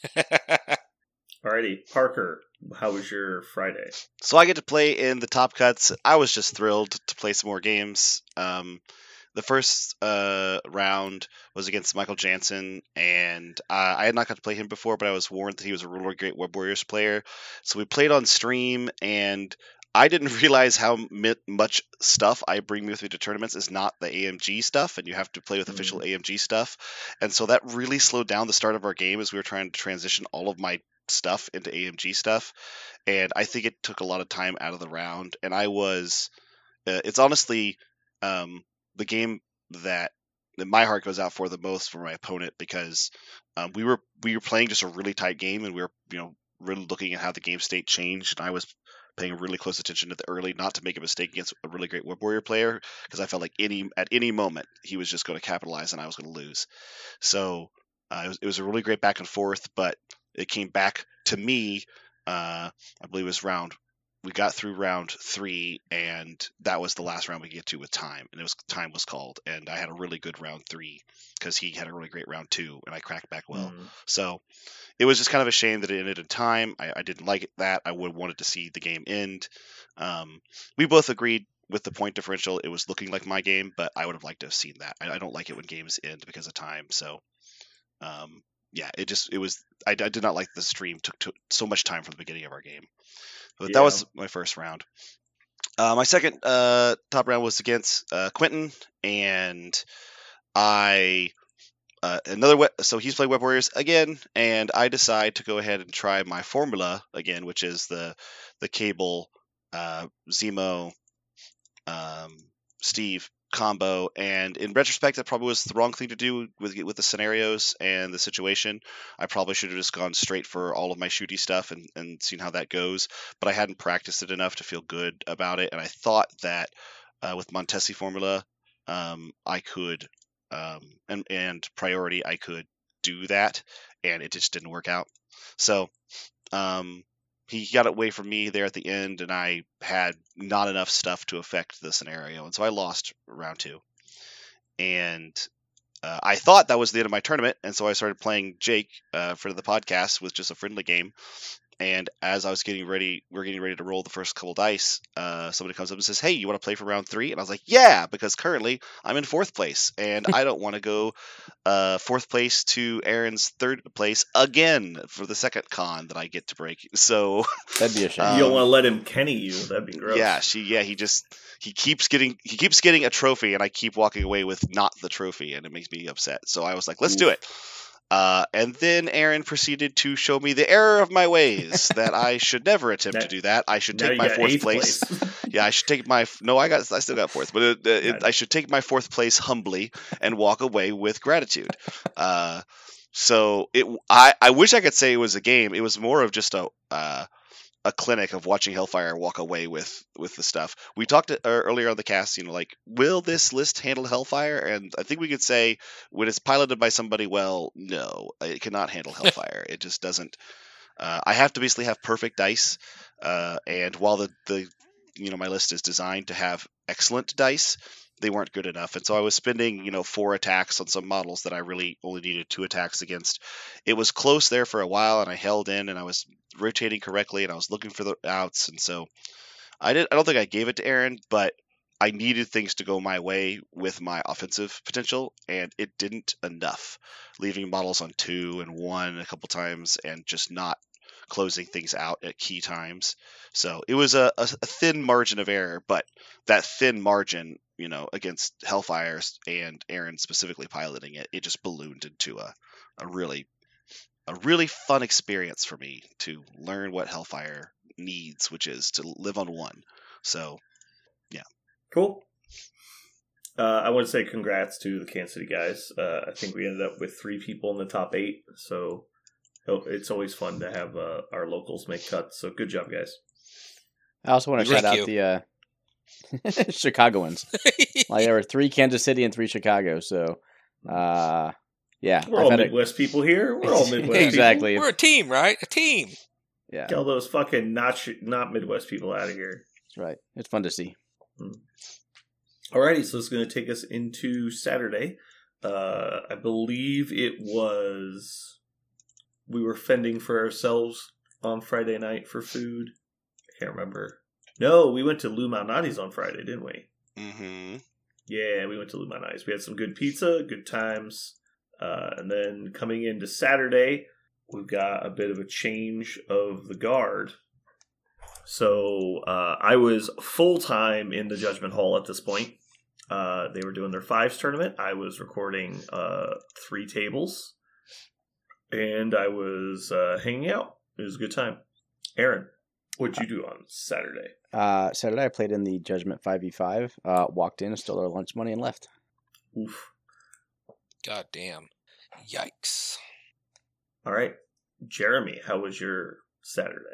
Alrighty, Parker, how was your Friday? So I get to play in the top cuts. I was just thrilled to play some more games. Um, the first uh, round was against Michael Jansen, and uh, I had not got to play him before, but I was warned that he was a really great Web Warriors player. So we played on stream, and I didn't realize how mi- much stuff I bring with me to tournaments is not the A M G stuff, and you have to play with official mm. A M G stuff. And so that really slowed down the start of our game as we were trying to transition all of my stuff into A M G stuff. And I think it took a lot of time out of the round. And I was, uh, it's honestly um, the game that, that my heart goes out for the most for my opponent, because um, we were we were playing just a really tight game, and we were you know really looking at how the game state changed, and I was paying really close attention to the early, not to make a mistake against a really great Web Warrior player, because I felt like any at any moment he was just going to capitalize and I was going to lose. So uh, it, was, it was a really great back and forth, but it came back to me. Uh, I believe it was round. We got through round three, and that was the last round we get to with time, and it was time was called, and I had a really good round three because he had a really great round two, and I cracked back well. Mm. So it was just kind of a shame that it ended in time. I, I didn't like it, that. I would have wanted to see the game end. Um, we both agreed with the point differential. It was looking like my game, but I would have liked to have seen that. I, I don't like it when games end because of time. So, um, yeah, it just it was. I, I did not like the stream took, took so much time from the beginning of our game. But yeah. That was my first round. Uh, my second uh, top round was against uh, Quentin, and I uh, another we- so he's playing Web Warriors again, and I decide to go ahead and try my formula again, which is the the Cable, uh, Zemo, um, Steve combo. And in retrospect, that probably was the wrong thing to do with with the scenarios and the situation. I probably should have just gone straight for all of my shooty stuff and, and seen how that goes. But I hadn't practiced it enough to feel good about it, and I thought that uh, with Montesi formula, um, I could um, and and priority I could do that, and it just didn't work out. So. Um, He got away from me there at the end, and I had not enough stuff to affect the scenario, and so I lost round two. And uh, I thought that was the end of my tournament, and so I started playing Jake uh, for the podcast with just a friendly game. And as I was getting ready, we we're getting ready to roll the first couple dice, uh, somebody comes up and says, "Hey, you want to play for round three?" And I was like, "Yeah," because currently I'm in fourth place, and I don't want to go uh, fourth place to Aaron's third place again for the second con that I get to break. So that'd be a shame. Um, you don't want to let him Kenny you. That'd be gross. Yeah, she. Yeah, he just he keeps getting he keeps getting a trophy, and I keep walking away with not the trophy, and it makes me upset. So I was like, "Let's Oof. do it." Uh, and then Aaron proceeded to show me the error of my ways, that I should never attempt that, to do that. I should take my fourth place. place. yeah, I should take my no. I got I still got fourth, but it, it, I should take my fourth place humbly and walk away with gratitude. Uh, so it I, I wish I could say it was a game. It was more of just a uh, a clinic of watching Hellfire walk away with, with the stuff. We talked to, uh, earlier on the cast, you know, like, will this list handle Hellfire? And I think we could say, when it's piloted by somebody well, no, it cannot handle Hellfire. It just doesn't. Uh, I have to basically have perfect dice, uh, and while the, the, you know, my list is designed to have excellent dice, they weren't good enough. And so I was spending, you know, four attacks on some models that I really only needed two attacks against. It was close there for a while, and I held in, and I was rotating correctly, and I was looking for the outs. And so I did. I don't think I gave it to Aaron, but I needed things to go my way with my offensive potential, and it didn't enough. Leaving models on two and one a couple times, and just not closing things out at key times. So it was a, a, a thin margin of error, but that thin margin, you know, against Hellfire and Aaron specifically piloting it, it just ballooned into a, a really a really fun experience for me to learn what Hellfire needs, which is to live on one. So, yeah. Cool. Uh, I want to say congrats to the Kansas City guys. Uh, I think we ended up with three people in the top eight, so it's always fun to have uh, our locals make cuts. So good job, guys. I also want to Thank shout you. out the uh, Chicagoans. Like there were three Kansas City and three Chicago. So, uh, yeah, we're I've all had a- Midwest people here. We're all Midwest exactly. We're a team, right? A team. Yeah, Get all those fucking not sh- not Midwest people out of here. that's right. It's fun to see. Hmm. Alrighty, so it's going to take us into Saturday. Uh, I believe it was. We were fending for ourselves on Friday night for food. I can't remember. No, we went to Lou Malnati's on Friday, didn't we? Mm-hmm. Yeah, we went to Lou Malnati's. We had some good pizza, good times. Uh, and then coming into Saturday, we've got a bit of a change of the guard. So uh, I was full-time in the Judgment Hall at this point. Uh, they were doing their fives tournament. I was recording uh, three tables. And I was uh, hanging out. It was a good time. Aaron, what'd you do on Saturday? Uh, Saturday I played in the Judgment five v five. Uh, walked in, stole our lunch money, and left. Oof. God damn. Yikes. All right. Jeremy, how was your Saturday?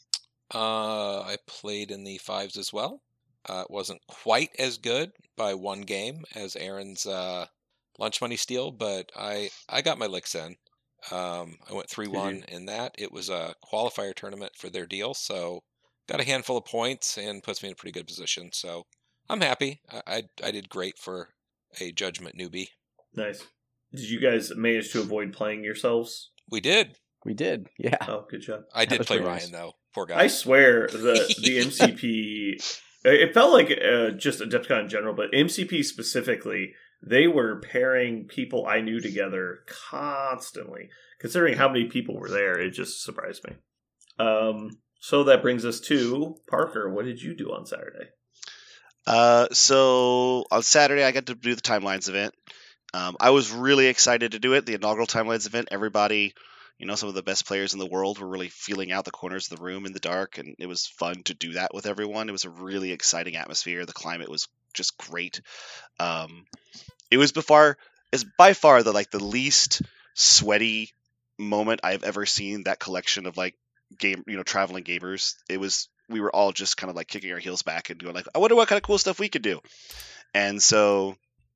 Uh, I played in the fives as well. Uh, it wasn't quite as good by one game as Aaron's uh, lunch money steal, but I, I got my licks in. Um, I went three one in that. It was a qualifier tournament for their deal, so got a handful of points and puts me in a pretty good position. So I'm happy. I, I, I did great for a judgment newbie. Nice. Did you guys manage to avoid playing yourselves? We did. We did. Yeah. Oh, good job. I That did was play pretty Ryan nice. though. Poor guy. I swear the the M C P. It felt like uh, just Adepticon in general, but M C P specifically, they were pairing people I knew together constantly. Considering how many people were there, it just surprised me. Um, so that brings us to Parker. What did you do on Saturday? Uh, so on Saturday, I got to do the Timelines event. Um, I was really excited to do it. The inaugural Timelines event. Everybody, you know, some of the best players in the world were really feeling out the corners of the room in the dark, and it was fun to do that with everyone. It was a really exciting atmosphere. The climate was just great. Um, it was before, is by far the like the least sweaty moment I've ever seen. That collection of like game, you know, traveling gamers. It was. We were all just kind of like kicking our heels back and going like, I wonder what kind of cool stuff we could do. And so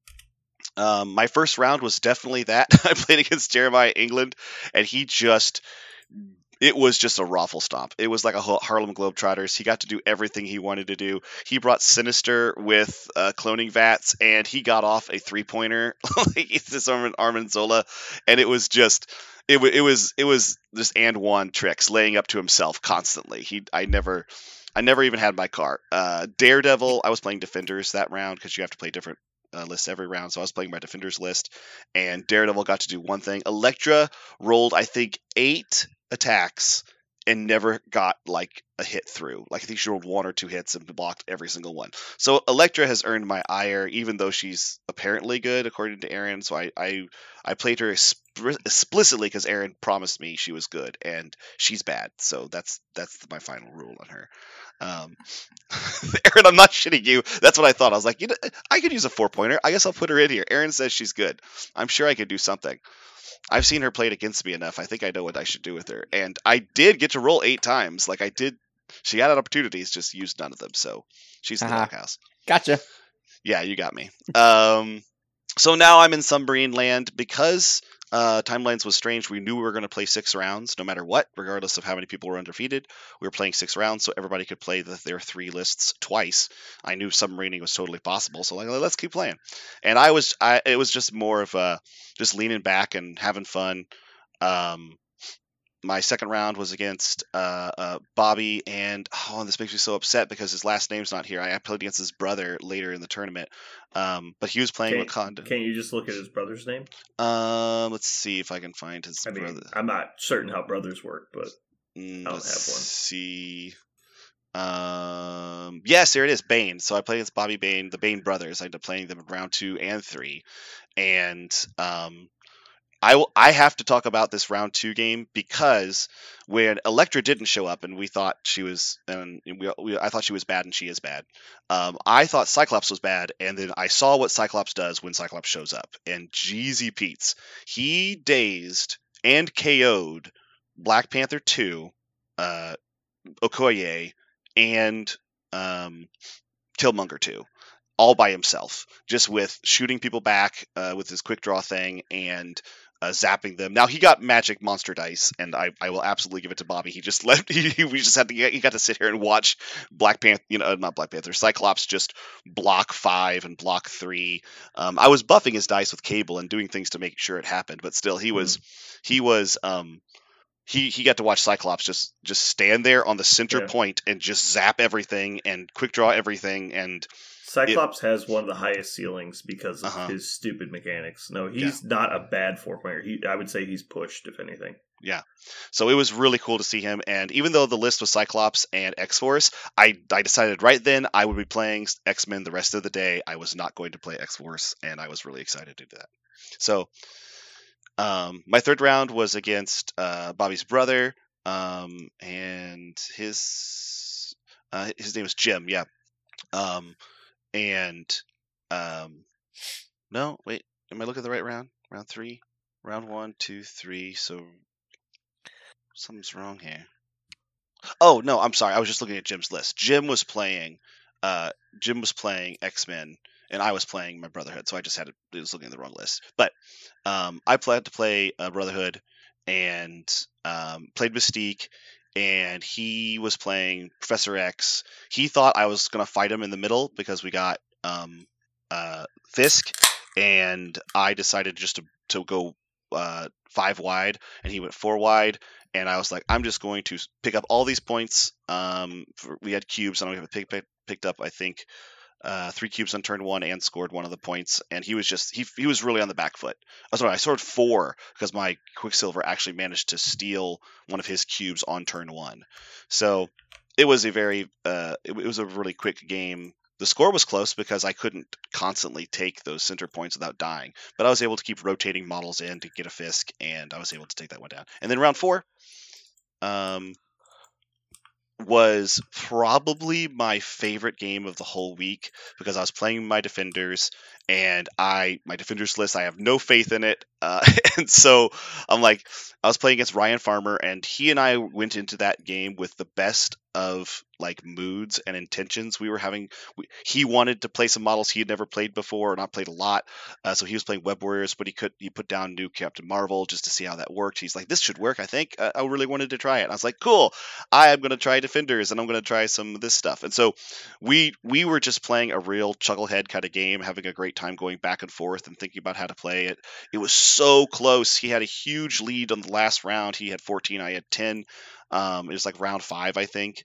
um, my first round was definitely that. I played against Jeremiah England, and he just, it was just a raffle stomp. It was like a Harlem Globetrotters. He got to do everything he wanted to do. He brought Sinister with uh, cloning vats, and he got off a three-pointer. Like it's this Armin, Armin Zola, and it was just, it, it was it was just and one tricks, laying up to himself constantly. He, I never, I never even had my car. Uh, Daredevil, I was playing Defenders that round because you have to play different uh, lists every round. So I was playing my Defenders list, and Daredevil got to do one thing. Elektra rolled, I think, eight attacks and never got like a hit through. Like I think she rolled one or two hits and blocked every single one. So Elektra has earned my ire, even though she's apparently good according to Aaron. So I I, I played her exp- explicitly because Aaron promised me she was good, and she's bad. So that's that's my final rule on her. Um, Aaron, I'm not shitting you. That's what I thought. I was like, you know, I could use a four pointer. I guess I'll put her in here. Aaron says she's good. I'm sure I could do something. I've seen her played against me enough. I think I know what I should do with her. And I did get to roll eight times. Like I did. She had opportunities, just used none of them. So she's in the Uh-huh. doghouse. Gotcha. Yeah, you got me. Um, so now I'm in Submarine Land because uh, Timelines was strange. We knew we were going to play six rounds no matter what, regardless of how many people were undefeated. We were playing six rounds, so everybody could play the, their three lists twice. I knew submarining was totally possible, so like, let's keep playing. And I was, I, it was just more of a just leaning back and having fun. Um, my second round was against uh, uh, Bobby, and oh, this makes me so upset because his last name's not here. I, I played against his brother later in the tournament, um, but he was playing Can, Wakanda. can you just look at his brother's name? Um, let's see if I can find his I mean, brother. I'm not certain how brothers work, but Mm, I don't let's have one. see. Um, yes, there it is, Bane. So I played against Bobby Bane, the Bane brothers. I ended up playing them in round two and three, and um, I will, I have to talk about this round two game because when Elektra didn't show up and we thought she was, and we, we I thought she was bad and she is bad. Um, I thought Cyclops was bad, and then I saw what Cyclops does when Cyclops shows up, and Jeezy Pete's, he dazed and K O'd Black Panther two, uh, Okoye, and um, Killmonger two. All by himself, just with shooting people back uh, with his quick draw thing and uh, zapping them. Now he got magic monster dice, and I, I will absolutely give it to Bobby. He just left. He, he we just had to get, he got to sit here and watch Black Panther, you know, not Black Panther, Cyclops just block five and block three. Um, I was buffing his dice with Cable and doing things to make sure it happened, but still, he was he was um he he got to watch Cyclops just just stand there on the center Yeah. point and just zap everything and quick draw everything and. Cyclops has one of the highest ceilings because of Uh-huh. his stupid mechanics. No, he's not a bad four player. He, I would say he's pushed, if anything. So it was really cool to see him, and even though the list was Cyclops and X-Force, I, I decided right then I would be playing X-Men the rest of the day. I was not going to play X-Force, and I was really excited to do that. So um, my third round was against uh, Bobby's brother, um, and his uh, his name was Jim, yeah. Um, and um, No, wait. Am I looking at the right round? Round three? Round one, two, three. So something's wrong here. Oh no, I'm sorry. I was just looking at Jim's list. Jim was playing. Uh, Jim was playing X-Men, and I was playing my Brotherhood. So I just had to. I was looking at the wrong list. But um, I planned to play uh, Brotherhood, and um, played Mystique, and he was playing Professor X. He thought I was gonna fight him in the middle because we got um, uh, Fisk, and I decided just to to go uh, five wide, and he went four wide. And I was like, I'm just going to pick up all these points. Um, for, we had cubes, and I have pick, pick, picked up, I think, uh, three cubes on turn one and scored one of the points. And he was just he he was really on the back foot. Oh, sorry, I scored four because my Quicksilver actually managed to steal one of his cubes on turn one. So it was a very uh, it, it was a really quick game. The score was close because I couldn't constantly take those center points without dying, but I was able to keep rotating models in to get a Fisk, and I was able to take that one down. And then round four, um, was probably my favorite game of the whole week because I was playing my defenders, and I my defenders list, I have no faith in it, uh, and so I'm like, I was playing against Ryan Farmer, and he and I went into that game with the best of like moods and intentions. We were having we, he wanted to play some models he had never played before or not played a lot, uh, so he was playing Web Warriors, but he could he put down new Captain Marvel just to see how that worked. He's like, this should work, I think. uh, I really wanted to try it, and I was like, cool, I am going to try defenders, and I'm going to try some of this stuff. And so we we were just playing a real chucklehead kind of game, having a great time going back and forth and thinking about how to play it. It was so close. He had a huge lead on the last round. He had fourteen, I had ten. Um, it was like round five, I think,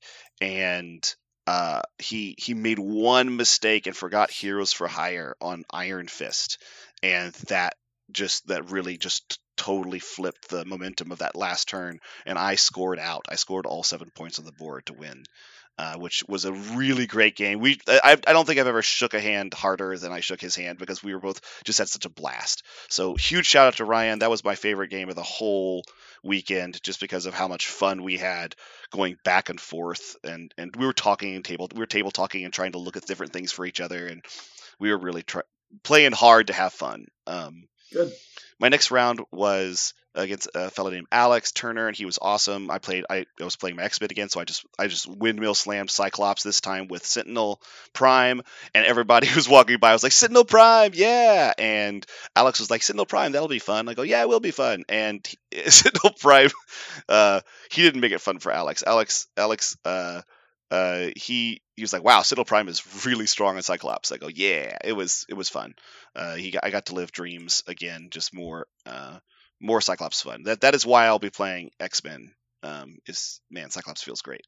and uh, he he made one mistake and forgot Heroes for Hire on Iron Fist, and that just that really just totally flipped the momentum of that last turn, and I scored out. I scored all seven points on the board to win. Uh, which was a really great game. We I, I don't think I've ever shook a hand harder than I shook his hand because we were both just had such a blast. So huge shout out to Ryan. That was my favorite game of the whole weekend, just because of how much fun we had going back and forth, and and we were talking and table we were table talking and trying to look at different things for each other, and we were really try, playing hard to have fun. Um, Good. My next round was against a fellow named Alex Turner, and he was awesome. I played, I, I was playing my X-Men again, so I just, I just windmill slammed Cyclops this time with Sentinel Prime, and everybody who was walking by was like, Sentinel Prime, yeah! And Alex was like, Sentinel Prime, that'll be fun. I go, yeah, it will be fun. And he, Sentinel Prime, uh, he didn't make it fun for Alex. Alex, Alex, uh, uh, he he was like, wow, Sentinel Prime is really strong on Cyclops. I go, yeah, it was it was fun. Uh, he got, I got to live dreams again, just more uh, more Cyclops fun. That that is why I'll be playing X-Men. Um, is man, Cyclops feels great.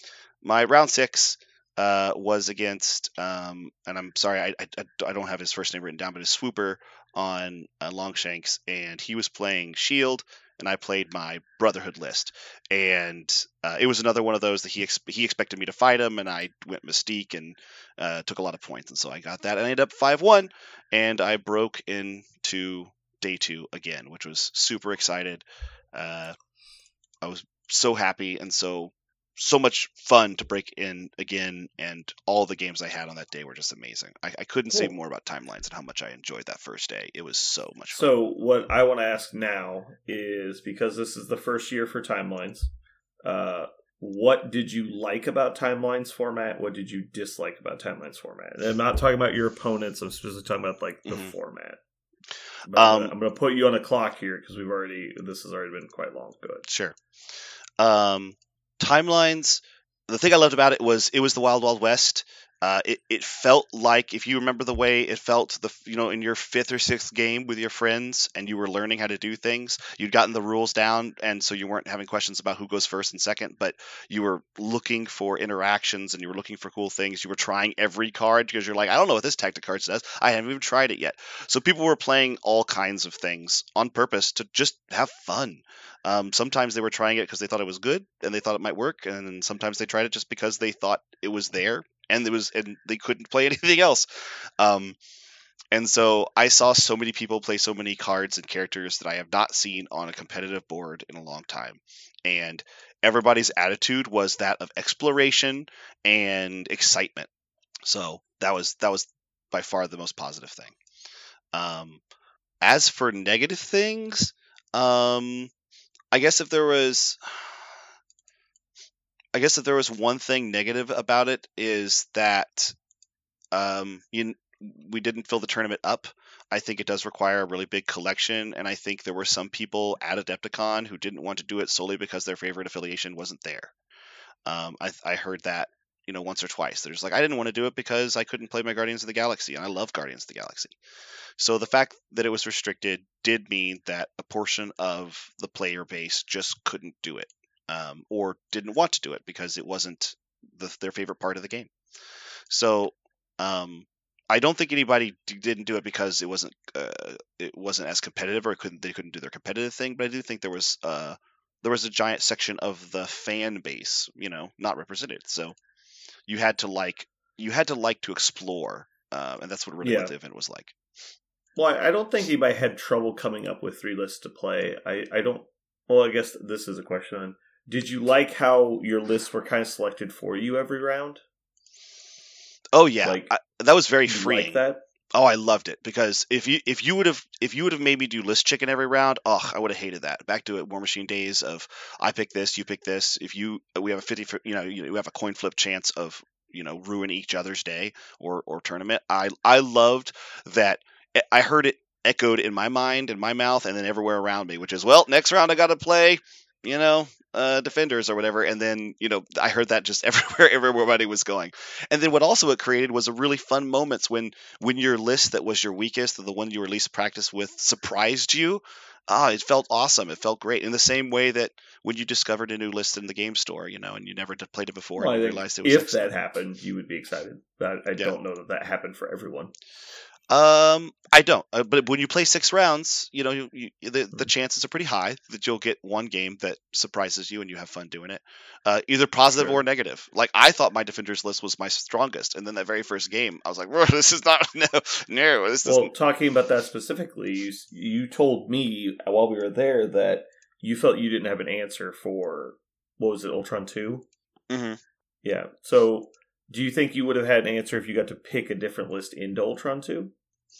My round six uh, was against, um, and I'm sorry, I, I I don't have his first name written down, but his Swooper on uh, Longshanks, and he was playing Shield, and I played my Brotherhood list, and uh, it was another one of those that he ex- he expected me to fight him, and I went Mystique and uh, took a lot of points, and so I got that, and I ended up five one, and I broke into day two again, which was super excited. Uh, I was so happy, and so so much fun to break in again, and all the games I had on that day were just amazing. I, I couldn't Cool. say more about Timelines and how much I enjoyed that first day. It was so much fun. So what I want to ask now is, because this is the first year for Timelines, uh, what did you like about Timelines format? What did you dislike about Timelines format? And I'm not talking about your opponents. I'm specifically talking about like the Mhm. format. But Um, I'm going to put you on a clock here because we've already this has already been quite long. Good. Sure. Um, Timelines. The thing I loved about it was it was the Wild Wild West. Uh, it it felt like, if you remember the way it felt, the you know in your fifth or sixth game with your friends, and you were learning how to do things. You'd gotten the rules down, and so you weren't having questions about who goes first and second, but you were looking for interactions, and you were looking for cool things. You were trying every card because you're like, I don't know what this tactic card says. I haven't even tried it yet. So people were playing all kinds of things on purpose to just have fun. Um, sometimes they were trying it because they thought it was good and they thought it might work, and sometimes they tried it just because they thought it was there and it was and they couldn't play anything else. Um, and so I saw so many people play so many cards and characters that I have not seen on a competitive board in a long time, and everybody's attitude was that of exploration and excitement. So that was that was by far the most positive thing. Um, as for negative things, um, I guess if there was, I guess if there was one thing negative about it is that um, you we didn't fill the tournament up. I think it does require a really big collection, and I think there were some people at Adepticon who didn't want to do it solely because their favorite affiliation wasn't there. Um, I, I heard that, you know, once or twice. There's like, I didn't want to do it because I couldn't play my Guardians of the Galaxy, and I love Guardians of the Galaxy. So the fact that it was restricted did mean that a portion of the player base just couldn't do it, um, or didn't want to do it because it wasn't the, their favorite part of the game. So um, I don't think anybody d- didn't do it because it wasn't uh, it wasn't as competitive, or couldn't they couldn't do their competitive thing. But I do think there was uh, there was a giant section of the fan base, you know, not represented. So you had to like you had to like to explore, uh, and that's what really Yeah. what the event was like. Well, I I don't think anybody had trouble coming up with three lists to play. I, I don't... Well, I guess this is a question on... Did you like how your lists were kind of selected for you every round? Oh yeah, Like, I, that was very Did you freeing. like that? Oh, I loved it because if you if you would have if you would have made me do list chicken every round, oh, I would have hated that. Back to it, War Machine days of I pick this, you pick this. If you we have a fifty, you know, you know, we have a coin flip chance of you know ruin each other's day or or tournament. I I loved that. I heard it echoed in my mind, in my mouth, and then everywhere around me, which is well, next round I got to play, you know, uh, defenders or whatever, and then you know I heard that just everywhere, everywhere everybody was going. And then what also it created was a really fun moments when when your list that was your weakest, or the one you were least practiced with, surprised you. Ah, it felt awesome. It felt great in the same way that when you discovered a new list in the game store, you know, and you never d- played it before, Well, I and you think realized it was if excellent. that happened, you would be excited. I, I Yeah. don't know that that happened for everyone. Um, I don't. Uh, but when you play six rounds, you know, you, you, the the chances are pretty high that you'll get one game that surprises you and you have fun doing it, uh, either positive Sure. or negative. Like I thought my defenders list was my strongest, and then that very first game, I was like, "Whoa, this is not no, no, this Well, doesn't." talking about that specifically, you, s- you told me while we were there that you felt you didn't have an answer for, what was it, Ultron two? hmm Yeah. So, do you think you would have had an answer if you got to pick a different list into Ultron two?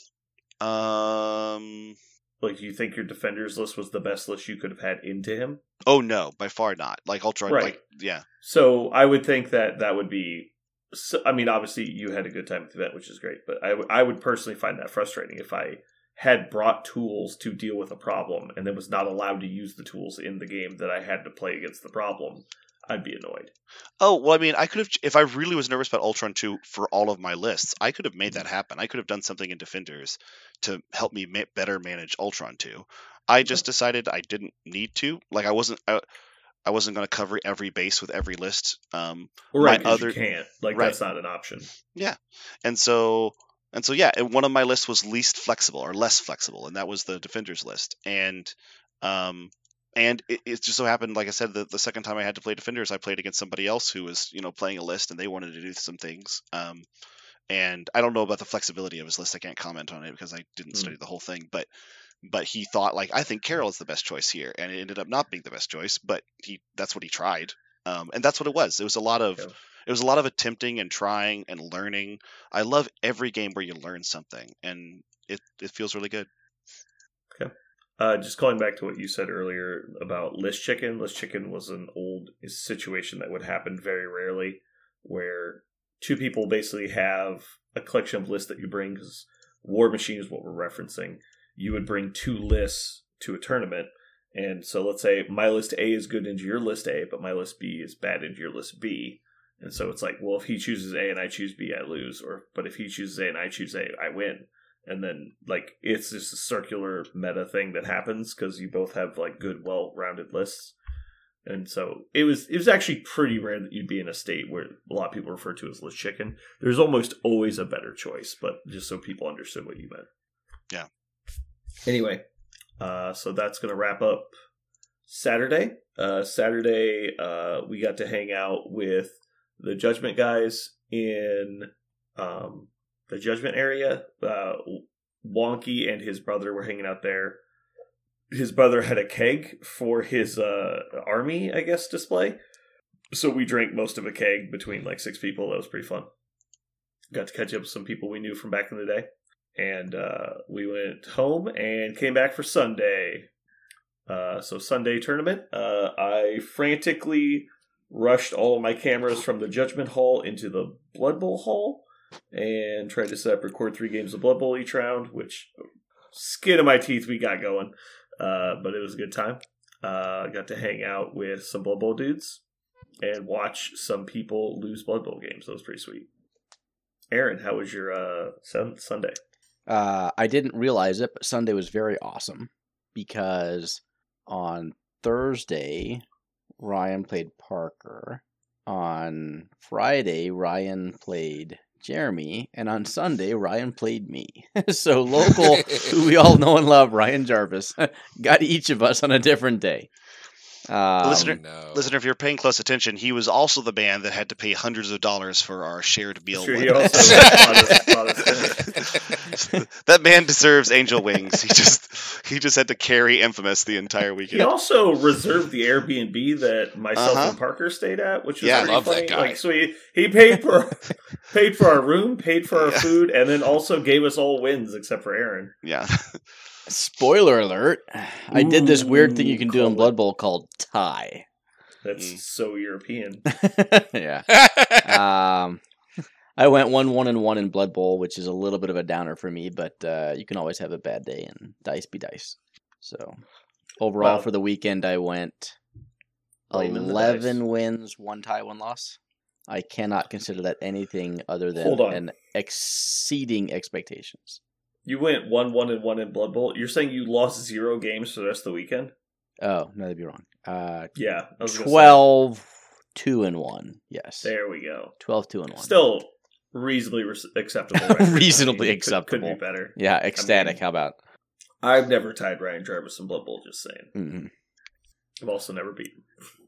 Um. Like, do you think your Defenders list was the best list you could have had into him? Oh no, by far not. Like Ultron. Right. Like yeah. So, I would think that that would be... So, I mean, obviously, you had a good time with the event, which is great, but I, w- I would personally find that frustrating if I had brought tools to deal with a problem and then was not allowed to use the tools in the game that I had to play against the problem. I'd be annoyed. Oh, well, I mean, I could have, if I really was nervous about Ultron two for all of my lists, I could have made that happen. I could have done something in Defenders to help me ma- better manage Ultron two. I just decided I didn't need to. Like, I wasn't, I, I wasn't going to cover every base with every list. Um, Well, right, my because other, you can't. Like, right. that's not an option. Yeah. And so, and so, yeah, and one of my lists was least flexible or less flexible, and that was the Defenders list. And, um, and it, it just so happened, like I said, the, the second time I had to play Defenders, I played against somebody else who was, you know, playing a list, and they wanted to do some things. Um, and I don't know about the flexibility of his list. I can't comment on it because I didn't Mm. study the whole thing. But but he thought, like, I think Carol is the best choice here, and it ended up not being the best choice. But he that's what he tried, um, and that's what it was. It was a lot of Yeah. it was a lot of attempting and trying and learning. I love every game where you learn something, and it it feels really good. Uh, just calling back to what you said earlier about list chicken. List chicken was an old situation that would happen very rarely, where two people basically have a collection of lists that you bring, because War Machine is what we're referencing. You would bring two lists to a tournament, and so let's say my list A is good into your list A, but my list B is bad into your list B. And so it's like, well, if he chooses A and I choose B, I lose. Or but if he chooses A and I choose A, I win. And then, like, it's just a circular meta thing that happens because you both have, like, good, well-rounded lists. And so it was it was actually pretty rare that you'd be in a state where a lot of people refer to as list chicken. There's almost always a better choice, but just so people understood what you meant. Yeah. Anyway, uh, so that's going to wrap up Saturday. Uh, Saturday, uh, we got to hang out with the Judgment guys in... Um, the Judgment area. uh, Wonky and his brother were hanging out there. His brother had a keg for his uh, army, I guess, display. So we drank most of a keg between like six people. That was pretty fun. Got to catch up with some people we knew from back in the day. and uh, we went home and came back for Sunday. Uh, so Sunday tournament, uh, I frantically rushed all of my cameras from the Judgment Hall into the Blood Bowl Hall and tried to set up record three games of Blood Bowl each round, which skin of my teeth we got going. Uh, but it was a good time. Uh, got to hang out with some Blood Bowl dudes and watch some people lose Blood Bowl games. That was pretty sweet. Aaron, how was your uh, sun- Sunday? Uh, I didn't realize it, but Sunday was very awesome because on Thursday, Ryan played Parker. On Friday, Ryan played Jeremy. And on Sunday, Ryan played me. So local, who we all know and love, Ryan Jarvis, got each of us on a different day. Um, listener, no. listener, if you're paying close attention, he was also the band that had to pay hundreds of dollars for our shared meal. Sure, he also bought us- bought us dinner. That man deserves angel wings. He just he just had to carry Infamous the entire He weekend. also reserved the Airbnb that myself Uh-huh. and Parker stayed at, which was Yeah, I pretty love that funny. guy. Like, so he, he paid for paid for our room, paid for our Yeah. food, and then also gave us all wins except for Aaron. Yeah. Spoiler alert. I did this weird thing you can do in Ooh, Blood Bowl called tie. That's Mm. so European. Yeah. Um, I went one one and one in Blood Bowl, which is a little bit of a downer for me, but uh, you can always have a bad day and dice be dice. So overall Well, for the weekend, I went blaming the eleven dice. wins, one tie, one loss. I cannot consider that anything other than Hold on. an exceeding expectations. You went one one and one in Blood Bowl. You're saying you lost zero games for the rest of the weekend? Oh, no, that'd be wrong. Uh, Yeah, I was gonna say. twelve, two and one. Yes. There we go. twelve, two and one. Still reasonably re- acceptable. record. Reasonably I mean, could- acceptable. Could be better. Yeah, ecstatic. mean- How about? I've never tied Ryan Jarvis in Blood Bowl. Just saying. Mm-hmm. I've also never beaten.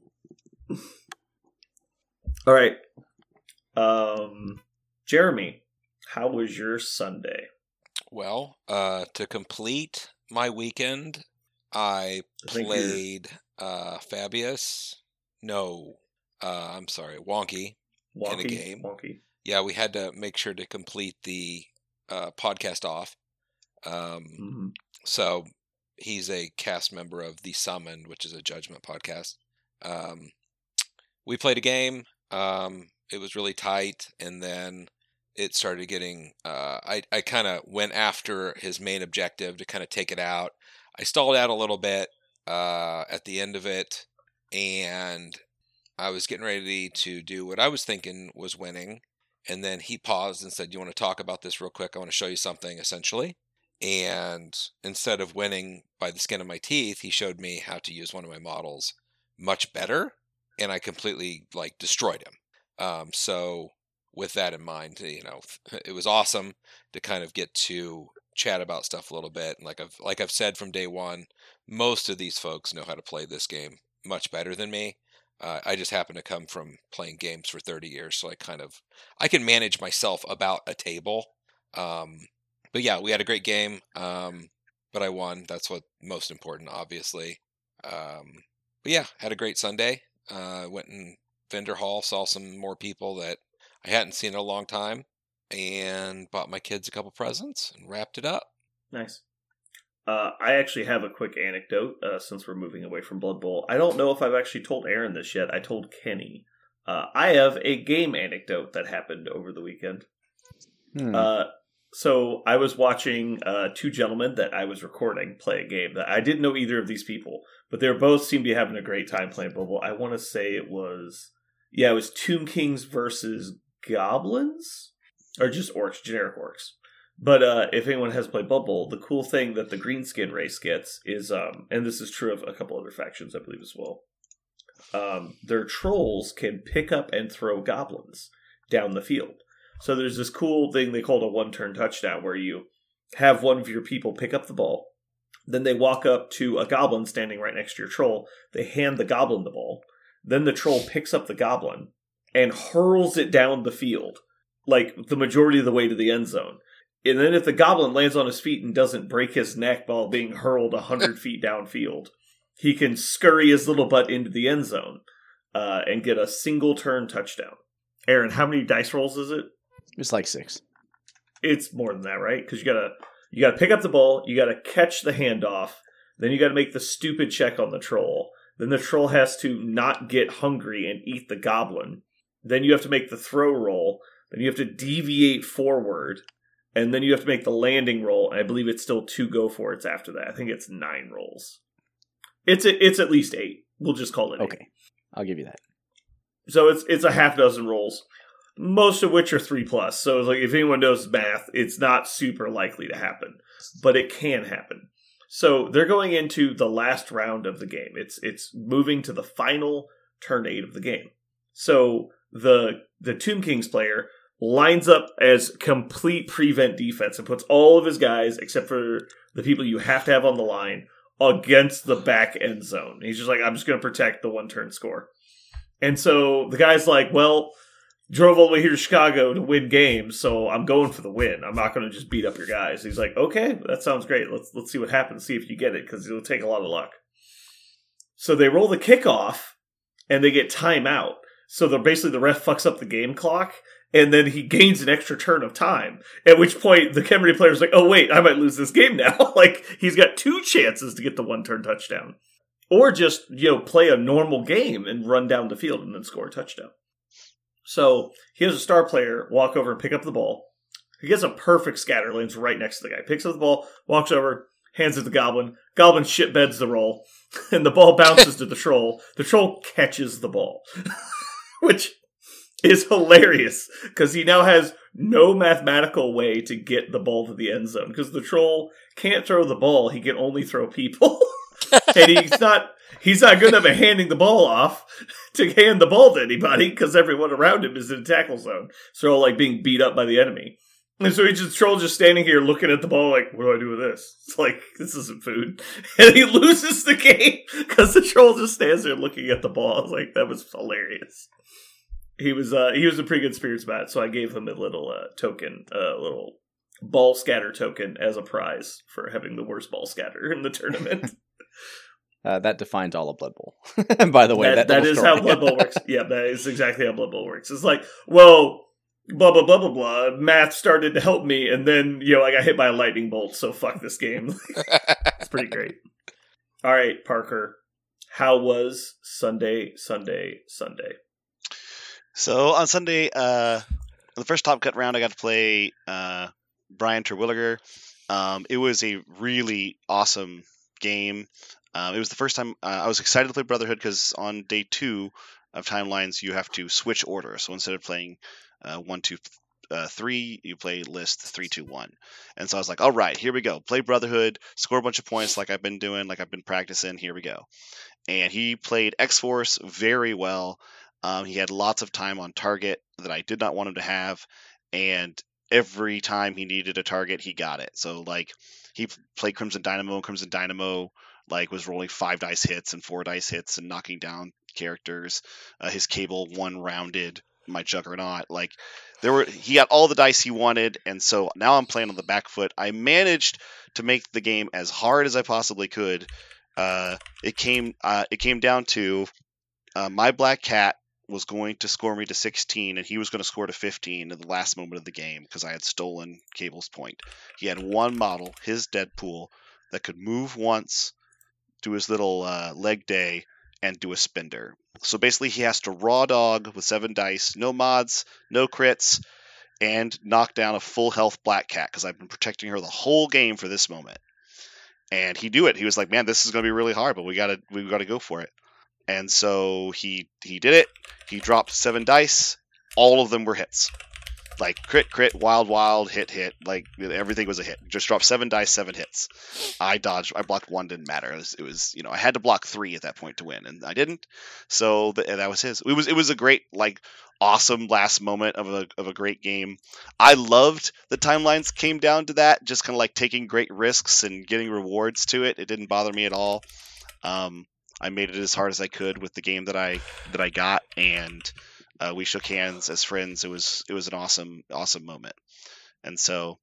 All right, um, Jeremy, how was your Sunday? Well, uh, to complete my weekend, I I think you're- played uh, Fabius. No, uh, I'm sorry, Wonky. Wonky, game. wonky. Yeah, we had to make sure to complete the uh, podcast off. Um, hmm so he's a cast member of The Summoned, which is a Judgment podcast. Um, we played a game. Um, it was really tight, and then it started getting. Uh, I I kind of went after his main objective to kind of take it out. I stalled out a little bit uh, at the end of it, and I was getting ready to do what I was thinking was winning, and then he paused and said, "You want to talk about this real quick? I want to show you something." Essentially, and instead of winning by the skin of my teeth, he showed me how to use one of my models much better, and I completely like destroyed him. Um, so with that in mind, you know, it was awesome to kind of get to chat about stuff a little bit. And like I've like I've said from day one, most of these folks know how to play this game much better than me. Uh, I just happen to come from playing games for thirty years, so I kind of I can manage myself about a table. Um, but yeah, we had a great game. Um, but I won. That's what most important, obviously. Um, but yeah, had a great Sunday. Uh, went in vendor hall, saw some more people that I hadn't seen in a long time, and bought my kids a couple presents and wrapped it up. Nice. Uh, I actually have a quick anecdote uh, since we're moving away from Blood Bowl. I don't know if I've actually told Aaron this yet. I told Kenny. Uh, I have a game anecdote that happened over the weekend. Hmm. Uh, so I was watching uh, two gentlemen that I was recording play a game that I didn't know either of these people, but they both seemed to be having a great time playing Blood Bowl. I want to say it was, yeah, it was Tomb Kings versus Goblins, or just orcs, generic orcs. But uh, if anyone has played Blood Bowl, the cool thing that the Greenskin race gets is, um, and this is true of a couple other factions, I believe as well. Um, their trolls can pick up and throw goblins down the field. So there's this cool thing they call a one-turn touchdown, where you have one of your people pick up the ball, then they walk up to a goblin standing right next to your troll. They hand the goblin the ball. Then the troll picks up the goblin and hurls it down the field, like the majority of the way to the end zone. And then if the goblin lands on his feet and doesn't break his neck while being hurled one hundred feet downfield, he can scurry his little butt into the end zone uh, and get a single turn touchdown. Aaron, how many dice rolls is it? It's like six. it's more than that, right? Because you gotta you gotta pick up the ball, you gotta catch the handoff, then you gotta make the stupid check on the troll. Then the troll has to not get hungry and eat the goblin. Then you have to make the throw roll. Then you have to deviate forward. And then you have to make the landing roll. And I believe it's still two go for it's after that. I think it's nine rolls. It's a, it's at least eight. We'll just call it Okay. eight. I'll give you that. So it's it's a half dozen rolls, most of which are three plus. So it's like if anyone knows math, it's not super likely to happen, but it can happen. So they're going into the last round of the game. It's it's moving to the final turn eight of the game. So the the Tomb Kings player lines up as complete prevent defense and puts all of his guys, except for the people you have to have on the line, against the back end zone. He's just like, I'm just going to protect the one turn score. And so the guy's like, well, drove all the way here to Chicago to win games, so I'm going for the win. I'm not going to just beat up your guys. He's like, okay, that sounds great. Let's let's see what happens. See if you get it, because it'll take a lot of luck. So they roll the kickoff, and they get timeout. So they're basically the ref fucks up the game clock, and then he gains an extra turn of time. At which point the Khemri player's like, oh wait, I might lose this game now. Like he's got two chances to get the one turn touchdown, or just you know play a normal game and run down the field and then score a touchdown. So he has a star player walk over and pick up the ball. He gets a perfect scatter, lands right next to the guy. Picks up the ball, walks over, hands it to the Goblin. Goblin shitbeds the roll, and the ball bounces to the troll. The troll catches the ball, which is hilarious because he now has no mathematical way to get the ball to the end zone because the troll can't throw the ball. He can only throw people. And he's not he's not good enough at handing the ball off to hand the ball to anybody because everyone around him is in a tackle zone. So they're all like being beat up by the enemy. And so he's just troll just standing here looking at the ball like, what do I do with this? It's like, this isn't food. And he loses the game because the troll just stands there looking at the ball. I was like, that was hilarious. He was uh, he was a pretty good spirits bat, so I gave him a little uh, token, a uh, little ball scatter token as a prize for having the worst ball scatter in the tournament. Uh, that defines all of Blood Bowl. By the way, that, that, that is story. how Blood Bowl works. Yeah, that is exactly how Blood Bowl works. It's like, well, blah, blah, blah, blah, blah. Math started to help me, and then, you know, I got hit by a lightning bolt, so fuck this game. It's pretty great. All right, Parker. How was Sunday, Sunday, Sunday? So on Sunday, uh, the first Top Cut round, I got to play uh, Brian Terwilliger. Um, it was a really awesome game. Um, it was the first time uh, I was excited to play Brotherhood because on day two of timelines you have to switch order. So instead of playing uh, one, two, uh, three, you play list three, two, one. And so I was like, all right, here we go. Play Brotherhood, score a bunch of points like I've been doing, like I've been practicing. Here we go. And he played X-Force very well. Um, he had lots of time on target that I did not want him to have, and every time he needed a target, he got it. So like he played Crimson Dynamo, and Crimson Dynamo like was rolling five dice hits and four dice hits and knocking down characters. Uh, his Cable one rounded my Juggernaut. Like there were, he got all the dice he wanted, and so now I'm playing on the back foot. I managed to make the game as hard as I possibly could. Uh, it came uh, it came down to uh, my Black Cat was going to score me to sixteen, and he was going to score to fifteen in the last moment of the game because I had stolen Cable's point. He had one model, his Deadpool, that could move once, do his little uh, leg day, and do a spender. So basically he has to raw dog with seven dice, no mods, no crits, and knock down a full health Black Cat because I've been protecting her the whole game for this moment. And he do it. He was like, man, this is going to be really hard, but we got to we got to go for it. And so he he did it. He dropped seven dice. All of them were hits. Like crit, crit, wild, wild, hit, hit. Like everything was a hit. Just dropped seven dice, seven hits. I dodged. I blocked one. Didn't matter. It was, it was you know I had to block three at that point to win, and I didn't. So the, that was his. It was it was a great like awesome last moment of a of a great game. I loved the timelines came down to that. Just kind of like taking great risks and getting rewards to it. It didn't bother me at all. Um, I made it as hard as I could with the game that I that I got, and uh, we shook hands as friends. It was it was an awesome awesome moment, and so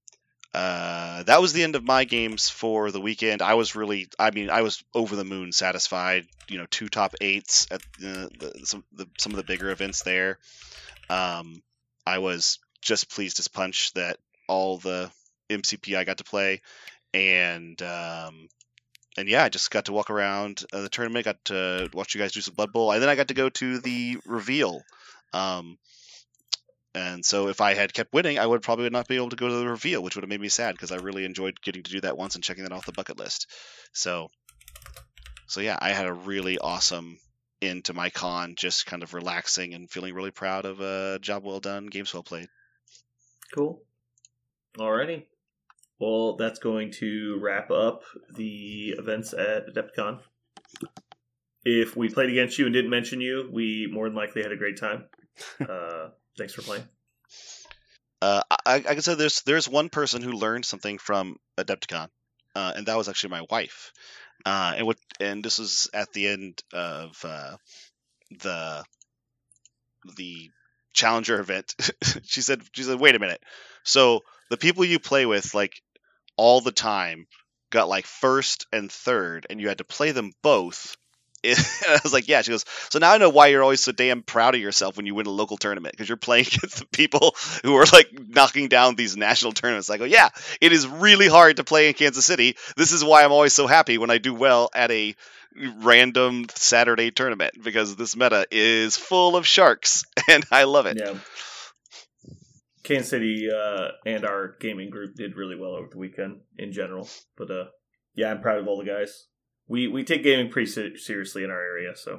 uh, that was the end of my games for the weekend. I was really, I mean, I was over the moon satisfied. You know, two top eights at the, the, some the, some of the bigger events there. Um, I was just pleased as punch that all the M C P I got to play, and um, and yeah, I just got to walk around uh, the tournament, got to watch you guys do some Blood Bowl, and then I got to go to the reveal. Um, and so if I had kept winning, I would probably not be able to go to the reveal, which would have made me sad because I really enjoyed getting to do that once and checking that off the bucket list. So, so yeah, I had a really awesome end to my con, just kind of relaxing and feeling really proud of a job well done, games well played. Cool. Alrighty. Well, that's going to wrap up the events at Adepticon. If we played against you and didn't mention you, we more than likely had a great time. Uh, thanks for playing. Uh, I, I can say there's there's one person who learned something from Adepticon, uh, and that was actually my wife. Uh, and what and this was at the end of uh, the the Challenger event. she said she said, "Wait a minute. So the people you play with like all the time got like first and third, and you had to play them both." And I was like, yeah. She goes, so now I know why you're always so damn proud of yourself when you win a local tournament, because you're playing against the people who are like knocking down these national tournaments. I go, yeah, it is really hard to play in Kansas City. This is why I'm always so happy when I do well at a random Saturday tournament, because this meta is full of sharks, and I love it. Yeah. Kansas City uh, and our gaming group did really well over the weekend in general. But uh, yeah, I'm proud of all the guys. We we take gaming pretty ser- seriously in our area, so.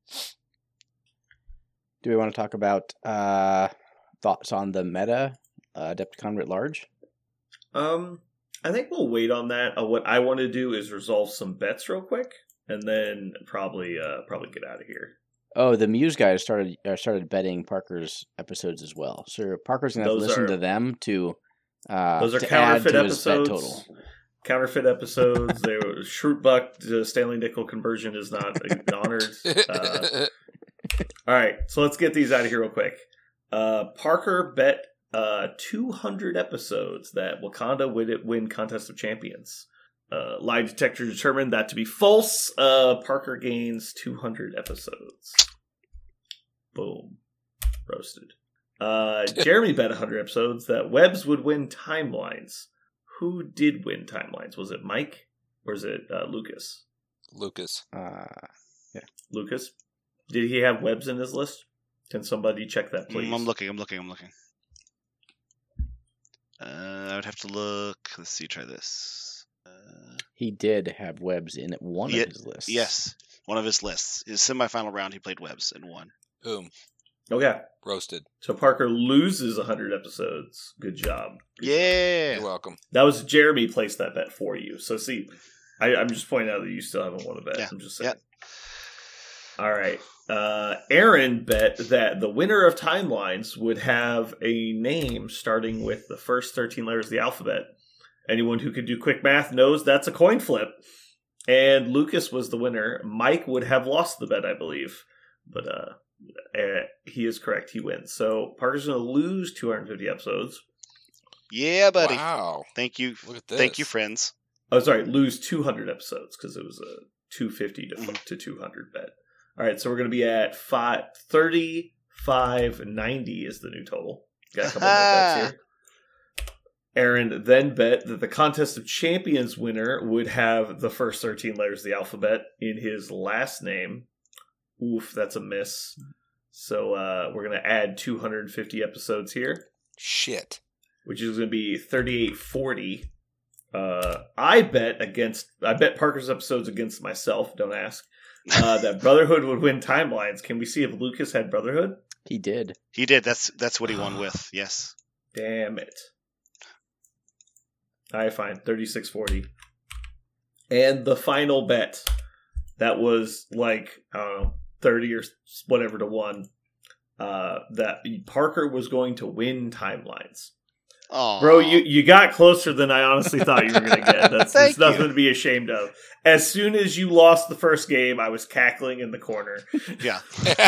Do we want to talk about uh, thoughts on the meta, uh, Adepticon writ large? Um, I think we'll wait on that. Uh, what I want to do is resolve some bets real quick, and then probably uh, probably get out of here. Oh, the Muse guys started uh, started betting Parker's episodes as well. So Parker's gonna have to Those listen are- to them to uh, Those are to add counterfeit to his bet episodes. total. Counterfeit episodes. They were Schrutbuck to Stanley Nickel conversion is not honored. Uh, all right, so let's get these out of here real quick. Uh, Parker bet uh, two hundred episodes that Wakanda would win Contest of Champions. Uh, lie detector determined that to be false. Uh, Parker gains two hundred episodes. Boom. Roasted. Uh, Jeremy bet one hundred episodes that Webs would win Timelines. Who did win Timelines? Was it Mike or is it uh, Lucas? Lucas. Uh, Lucas? Did he have Webs in his list? Can somebody check that, please? Mm, I'm looking, I'm looking, I'm looking. Uh, I would have to look. Let's see, try this. Uh, he did have Webs in one Yeah, of his lists. yes, one of his lists. His semifinal round, he played Webs and won. Boom. Okay. Roasted. So Parker loses one hundred episodes. Good job. Yeah! You're welcome. That was Jeremy placed that bet for you. So see, I, I'm just pointing out that you still haven't won a bet. Yeah. I'm just saying. Yeah. All right. Uh, Aaron bet that the winner of Timelines would have a name starting with the first thirteen letters of the alphabet. Anyone who could do quick math knows that's a coin flip. And Lucas was the winner. Mike would have lost the bet, I believe. But uh, uh, he is correct. He wins. So Parker's going to lose two hundred fifty episodes. Yeah, buddy. Wow. Thank you. Look at this. Thank you, friends. Oh, sorry, lose two hundred episodes because it was a two hundred fifty to, Mhm. to two hundred bet. All right, so we're going to be at five, thirty-five ninety is the new total. Got a couple more bets here. Aaron then bet that the Contest of Champions winner would have the first thirteen letters of the alphabet in his last name. Oof, that's a miss. So uh, we're going to add two hundred fifty episodes here, Shit. which is going to be thirty-eight forty. Uh, I bet against, I bet Parker's episodes against myself, don't ask, uh, that Brotherhood would win Timelines. Can we see if Lucas had Brotherhood? He did. He did. That's that's what he won with. Yes. Damn it. All right, fine. thirty-six forty. And the final bet, that was like, I don't know, thirty or whatever to one, uh, that Parker was going to win Timelines. Oh, Bro, you, you got closer than I honestly thought you were going to get. That's, Thank that's nothing you. to be ashamed of. As soon as you lost the first game, I was cackling in the corner. Yeah.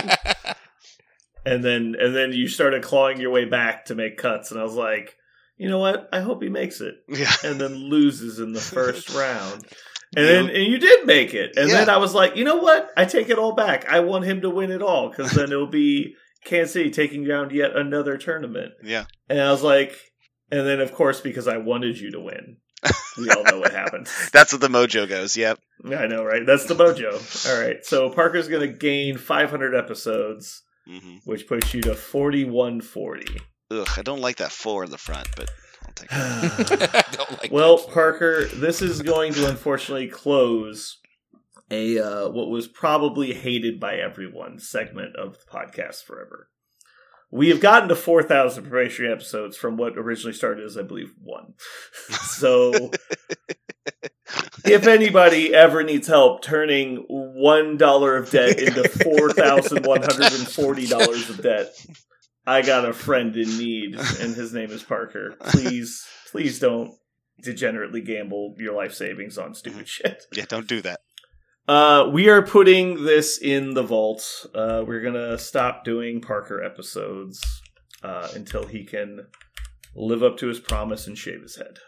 And then and then you started clawing your way back to make cuts. And I was like, you know what? I hope he makes it. Yeah. And then loses in the first round. And then and you did make it. And Yeah. then I was like, you know what? I take it all back. I want him to win it all. Because then it'll be Kansas City taking down yet another tournament. Yeah. And I was like, And then, of course, because I wanted you to win, we all know what happened. That's what the mojo goes. Yep. I know, right? That's the mojo. All right. So Parker's going to gain five hundred episodes, Mm-hmm. which puts you to forty-one forty. Ugh, I don't like that four in the front, but I'll take it. I don't like Well, that. Parker, this is going to unfortunately close a uh, what was probably hated by everyone segment of the podcast forever. We have gotten to four thousand probationary episodes from what originally started as, I believe, one. So, if anybody ever needs help turning one dollar of debt into four thousand one hundred forty dollars of debt, I got a friend in need, and his name is Parker. Please, please don't degenerately gamble your life savings on stupid shit. Yeah, don't do that. Uh, we are putting this in the vault. Uh, we're gonna stop doing Parker episodes uh, until he can live up to his promise and shave his head.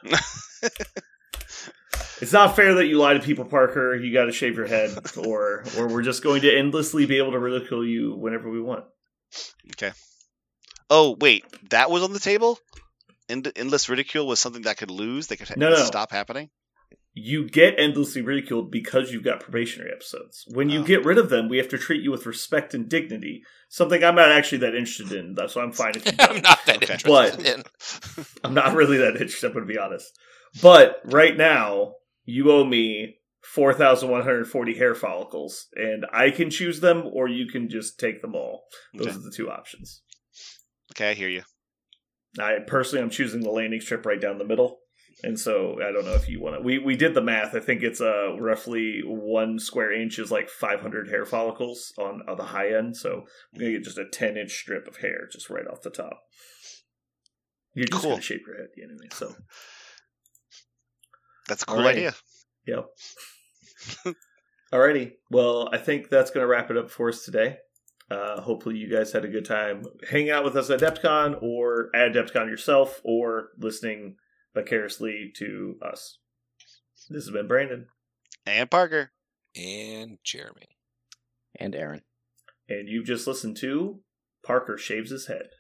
It's not fair that you lie to people, Parker. You got to shave your head, or or we're just going to endlessly be able to ridicule you whenever we want. Okay. Oh, wait. That was on the table? End- endless ridicule was something that could lose? They could ha- No, no. stop happening? You get endlessly ridiculed because you've got probationary episodes. When you Oh. get rid of them, we have to treat you with respect and dignity. Something I'm not actually that interested in. That's why I'm fine if you don't. I'm not that Okay. interested But- in. I'm not really that interested, I'm going to be honest. But right now, you owe me four thousand one hundred forty hair follicles, and I can choose them, or you can just take them all. Those Okay. are the two options. Okay, I hear you. I personally, I'm choosing the landing strip right down the middle, and so I don't know if you want to. We we did the math. I think it's uh roughly one square inch is like five hundred hair follicles on, on the high end. So I'm gonna get just a ten inch strip of hair just right off the top. You're just Cool. gonna shape your head anyway. So That's a cool Alright. idea. yep. Alrighty. Well, I think that's gonna wrap it up for us today. Uh, hopefully you guys had a good time hanging out with us at Adepticon, or at Adepticon yourself, or listening vicariously to us. This has been Brandon, And Parker. And Jeremy. And Aaron. and you've just listened to Parker Shaves His Head.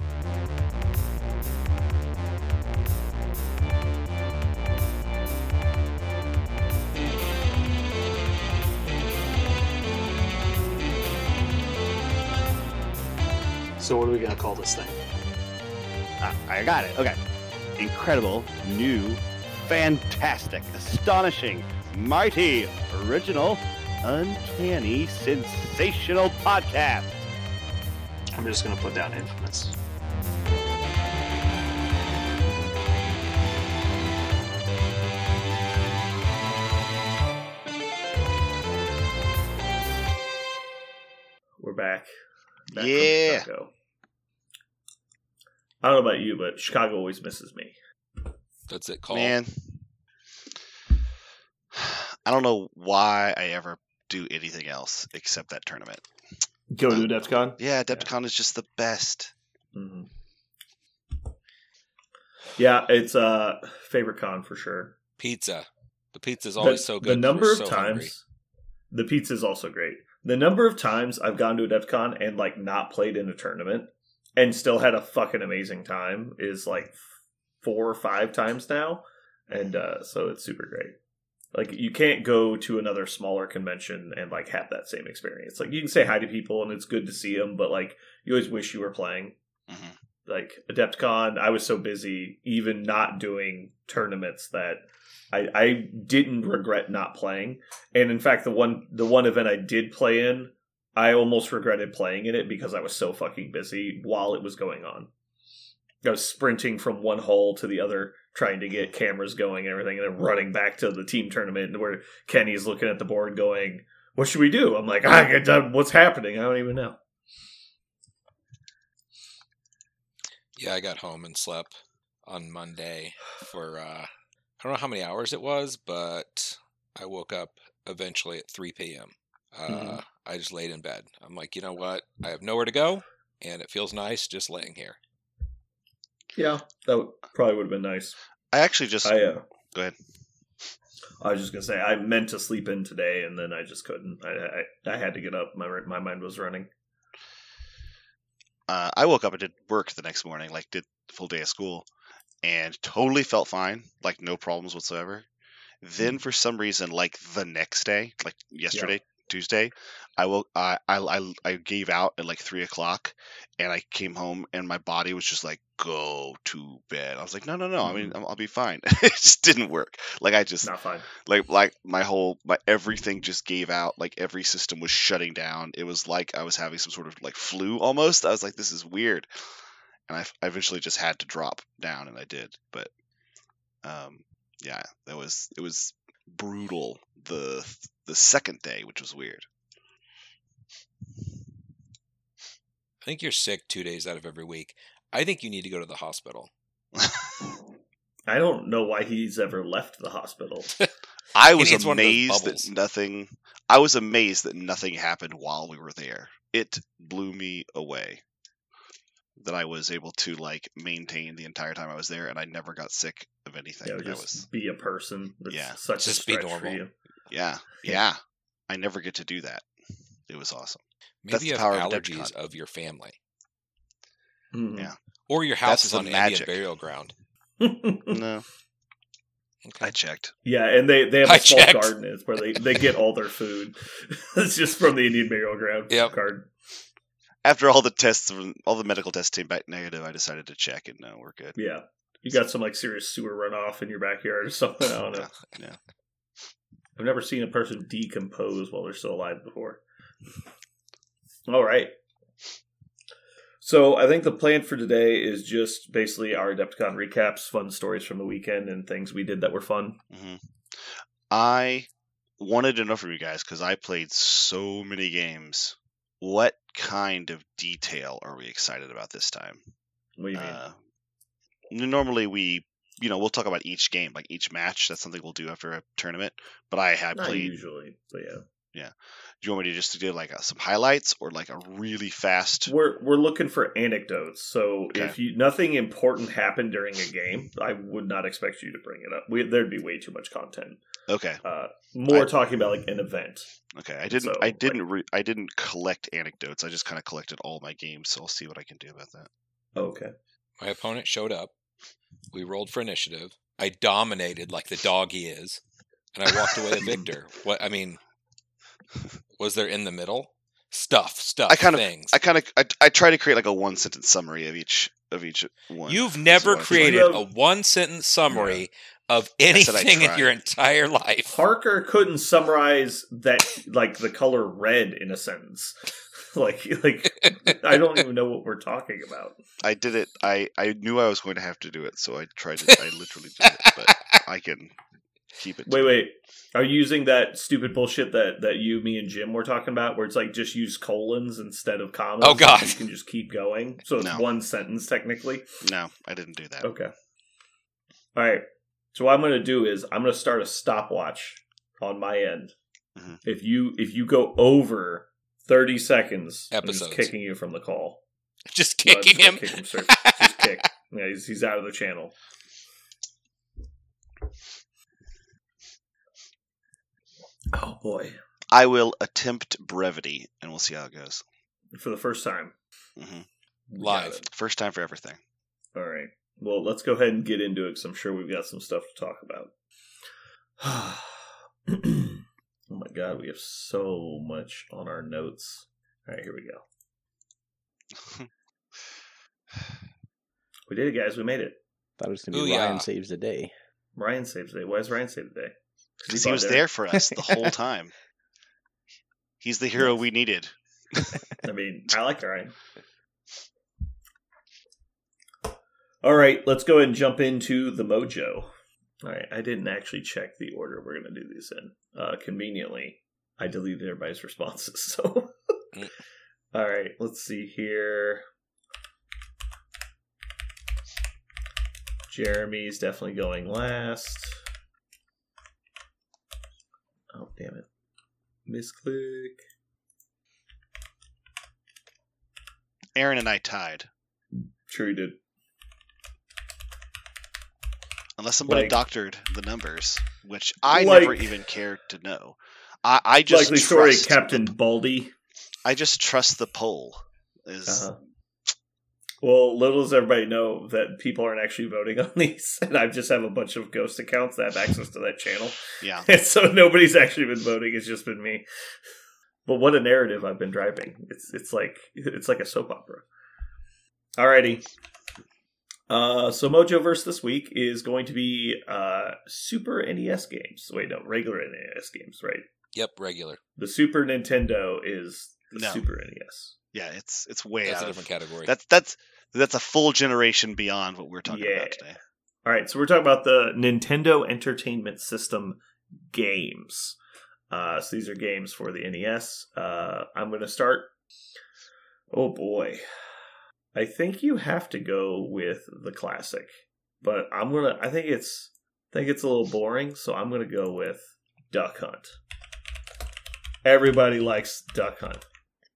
So what are we gonna call this thing? Ah, I got it. Okay. Incredible, new, fantastic, astonishing, mighty, original, uncanny, sensational podcast. I'm just gonna put down infamous. We're back. back from Yeah. Chicago. I don't know about you, but Chicago always misses me. That's it called. Man. I don't know why I ever do anything else except that tournament. Go to Adepticon? Yeah, Adepticon is just the best. Mm-hmm. Yeah, it's a uh, favorite con for sure. Pizza. The pizza's always the, so good. The 'cause number we're of so times, hungry. the pizza is also great. The number of times I've gone to Adepticon and like not played in a tournament and still had a fucking amazing time is like four or five times now, and uh, so it's super great. Like you can't go to another smaller convention and like have that same experience. Like you can say hi to people and it's good to see them, but like you always wish you were playing. Mhm. Like Adepticon, I was so busy even not doing tournaments that I, I didn't regret not playing. And in fact, the one the one event I did play in, I almost regretted playing in it because I was so fucking busy while it was going on. I was sprinting from one hole to the other, trying to get cameras going and everything, and then running back to the team tournament where Kenny's looking at the board going, what should we do? I'm like, I get done. What's happening? I don't even know. Yeah, I got home and slept on Monday for uh, I don't know how many hours it was, but I woke up eventually at three p.m. Uh, Mhm. I just laid in bed. I'm like, you know what? I have nowhere to go, and it feels nice just laying here. Yeah, that would, probably would have been nice. I actually just I uh, go ahead. I was just gonna say I meant to sleep in today, and then I just couldn't. I I, I had to get up. My my mind was running. Uh, I woke up and did work the next morning, like did the full day of school, and totally felt fine, like no problems whatsoever. Then for some reason, like the next day, like yesterday, Tuesday, I woke, I, I, I, I gave out at like three o'clock, and I came home, and my body was just like, go to bed. I was like, no, no, no. I mean, I'll be fine. It just didn't work. Like I just, Not fine. like, like my whole, my everything just gave out. Like every system was shutting down. It was like I was having some sort of like flu almost. I was like, this is weird, and I, I eventually just had to drop down, and I did. But, um. Yeah, that was it was brutal the the second day, which was weird. I think you're sick two days out of every week. I think you need to go to the hospital. I don't know why he's ever left the hospital. I was needs one of those amazed bubbles. that nothing. I was amazed that nothing happened while we were there. It blew me away that I was able to like maintain the entire time I was there, and I never got sick of anything. You know, That just was be a person. That's Yeah. such Just a be stretch for normal. you. yeah, yeah. I never get to do that. It was awesome. That's Maybe you the have power of allergies Adepticon. of your family. Mm. Yeah. Or your house That's is the on magic. Indian burial ground. No, Okay. I checked. Yeah, and they, they have I a small checked. garden. It's where they, they get all their food. It's just from the Indian burial ground Yep. garden. After all the tests, all the medical tests came back negative, I decided to check, and no, we're good. Yeah. You got some like serious sewer runoff in your backyard or something. I don't know. Yeah, yeah. I've never seen a person decompose while they're still alive before. All right. So I think the plan for today is just basically our Adepticon recaps, fun stories from the weekend, and things we did that were fun. hmm I wanted to know from you guys, because I played so many games, what kind of detail are we excited about this time? What do you mean? Uh, normally we, you know, we'll talk about each game, like each match. That's something we'll do after a tournament. But I have Not played. usually, but yeah. Do you want me to just do like uh, some highlights or like a really fast? We're we're looking for anecdotes. So Okay. if you nothing important happened during a game, I would not expect you to bring it up. We, there'd be way too much content. Okay, Uh, more I- talking about like an event. okay. I didn't. So, I like- didn't. Re- I didn't collect anecdotes. I just kind of collected all my games. So I'll see what I can do about that. Okay. My opponent showed up. We rolled for initiative. I dominated like the dog he is, and I walked away a victor. What I mean, was there in the middle stuff, stuff, I kind of- things? I kind of. I, I try to create like a one sentence summary of each of each one. You've Is never what I feel created like. a one sentence summary of I said I anything in tried. your entire life. Parker couldn't summarize that like the color red in a sentence. like like I don't even know what we're talking about. I did it. I, I knew I was going to have to do it, so I tried to. I literally did it, but I can keep it. to Wait, me. wait. Are you using that stupid bullshit that, that you, me, and Jim were talking about, where it's like just use colons instead of commas? Oh, God. You can just keep going. So it's No. one sentence technically. No, I didn't do that. Okay. All right. So what I'm going to do is I'm going to start a stopwatch on my end. Mhm. If you if you go over thirty seconds, I'm Episodes. just kicking you from the call. Just No, I'm kicking just him. gonna kick him straight. Just kick. Yeah, he's, he's out of the channel. Oh boy! I will attempt brevity, and we'll see how it goes. For the first time, hmm We got Live. it. First time for everything. All right. Well, let's go ahead and get into it because I'm sure we've got some stuff to talk about. Oh my god, we have so much on our notes. All right, here we go. We did it, guys. We made it. Thought it was gonna be Booyah. Ryan saves the day. Ryan saves the day. Why is Ryan save the day? Because he was there for us the whole time. He's the hero we needed. I mean, I like Ryan. All right, let's go ahead and jump into the mojo. All right, I didn't actually check the order we're going to do these in. Uh, conveniently, I deleted everybody's responses. So, Mm. all right, let's see here. Jeremy's definitely going last. Oh, damn it. Misclick. Aaron and I tied. Sure he did. Unless somebody Like- doctored the numbers, which I Like- never even cared to know. I, I just Likely story, trust Captain Baldy. I just trust the poll. Is Uh-huh. Well, little does everybody know that people aren't actually voting on these, and I just have a bunch of ghost accounts that have access to that channel. Yeah. And so nobody's actually been voting, it's just been me. But what a narrative I've been driving. It's it's like it's like a soap opera. Alrighty. Uh, so Mojoverse this week is going to be uh, Super N E S games. Wait, no, regular N E S games, right? Yep, regular. The Super Nintendo is the No. Super N E S. Yeah, it's it's way That's out a of different category. that's that's that's a full generation beyond what we're talking Yeah. about today. All right, so we're talking about the Nintendo Entertainment System games. Uh, so these are games for the N E S. Uh, I'm going to start. Oh boy, I think you have to go with the classic, but I'm gonna. I think it's. I think it's a little boring, so I'm gonna go with Duck Hunt. Everybody likes Duck Hunt.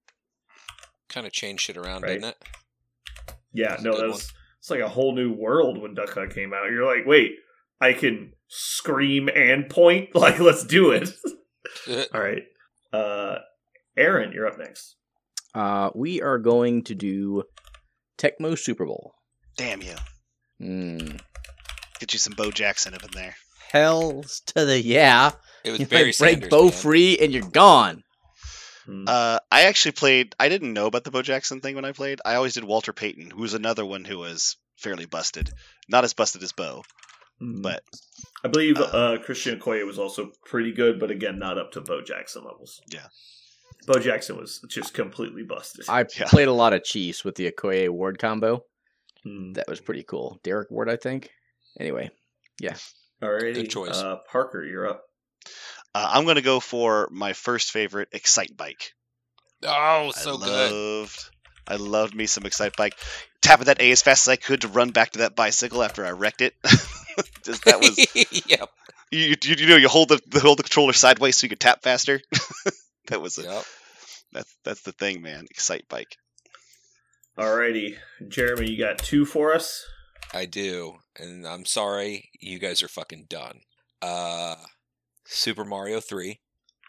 Kind of changed shit around, Right. didn't it? Yeah, That's a no, good that was. It's like a whole new world when Duck Hunt came out. You're like, wait, I can scream and point. Like, let's do it. All right, uh, Aaron, you're up next. Uh, we are going to do Tecmo Super Bowl. Damn you. Hmm. Get you some Bo Jackson up in there. Hells to the yeah. It was You Barry might break Sanders. Bo man. free and you're gone. Hmm. Uh, I actually played. I didn't know about the Bo Jackson thing when I played. I always did Walter Payton, who was another one who was fairly busted. Not as busted as Bo, Hmm. but I believe uh, uh, Christian Okoye was also pretty good, but again, not up to Bo Jackson levels. Yeah. Bo Jackson was just completely busted. I Yeah. played a lot of Chiefs with the Okoye Ward combo. Hmm. That was pretty cool. Derek Ward, I think. Anyway, Alrighty, Good choice. Uh, Parker, you're up. uh, I'm gonna go for my first favorite, Excite Bike. Oh, so I good. loved, I loved me some Excite Bike. Tapping that A as fast as I could to run back to that bicycle after I wrecked it. Just, that was yep. you, you. You know, you hold the, the hold the controller sideways so you could tap faster. That was a, Yep. that's that's the thing, man. Excite Bike. Alrighty, Jeremy, you got two for us. I do, and I'm sorry, you guys are fucking done. Uh, Super Mario three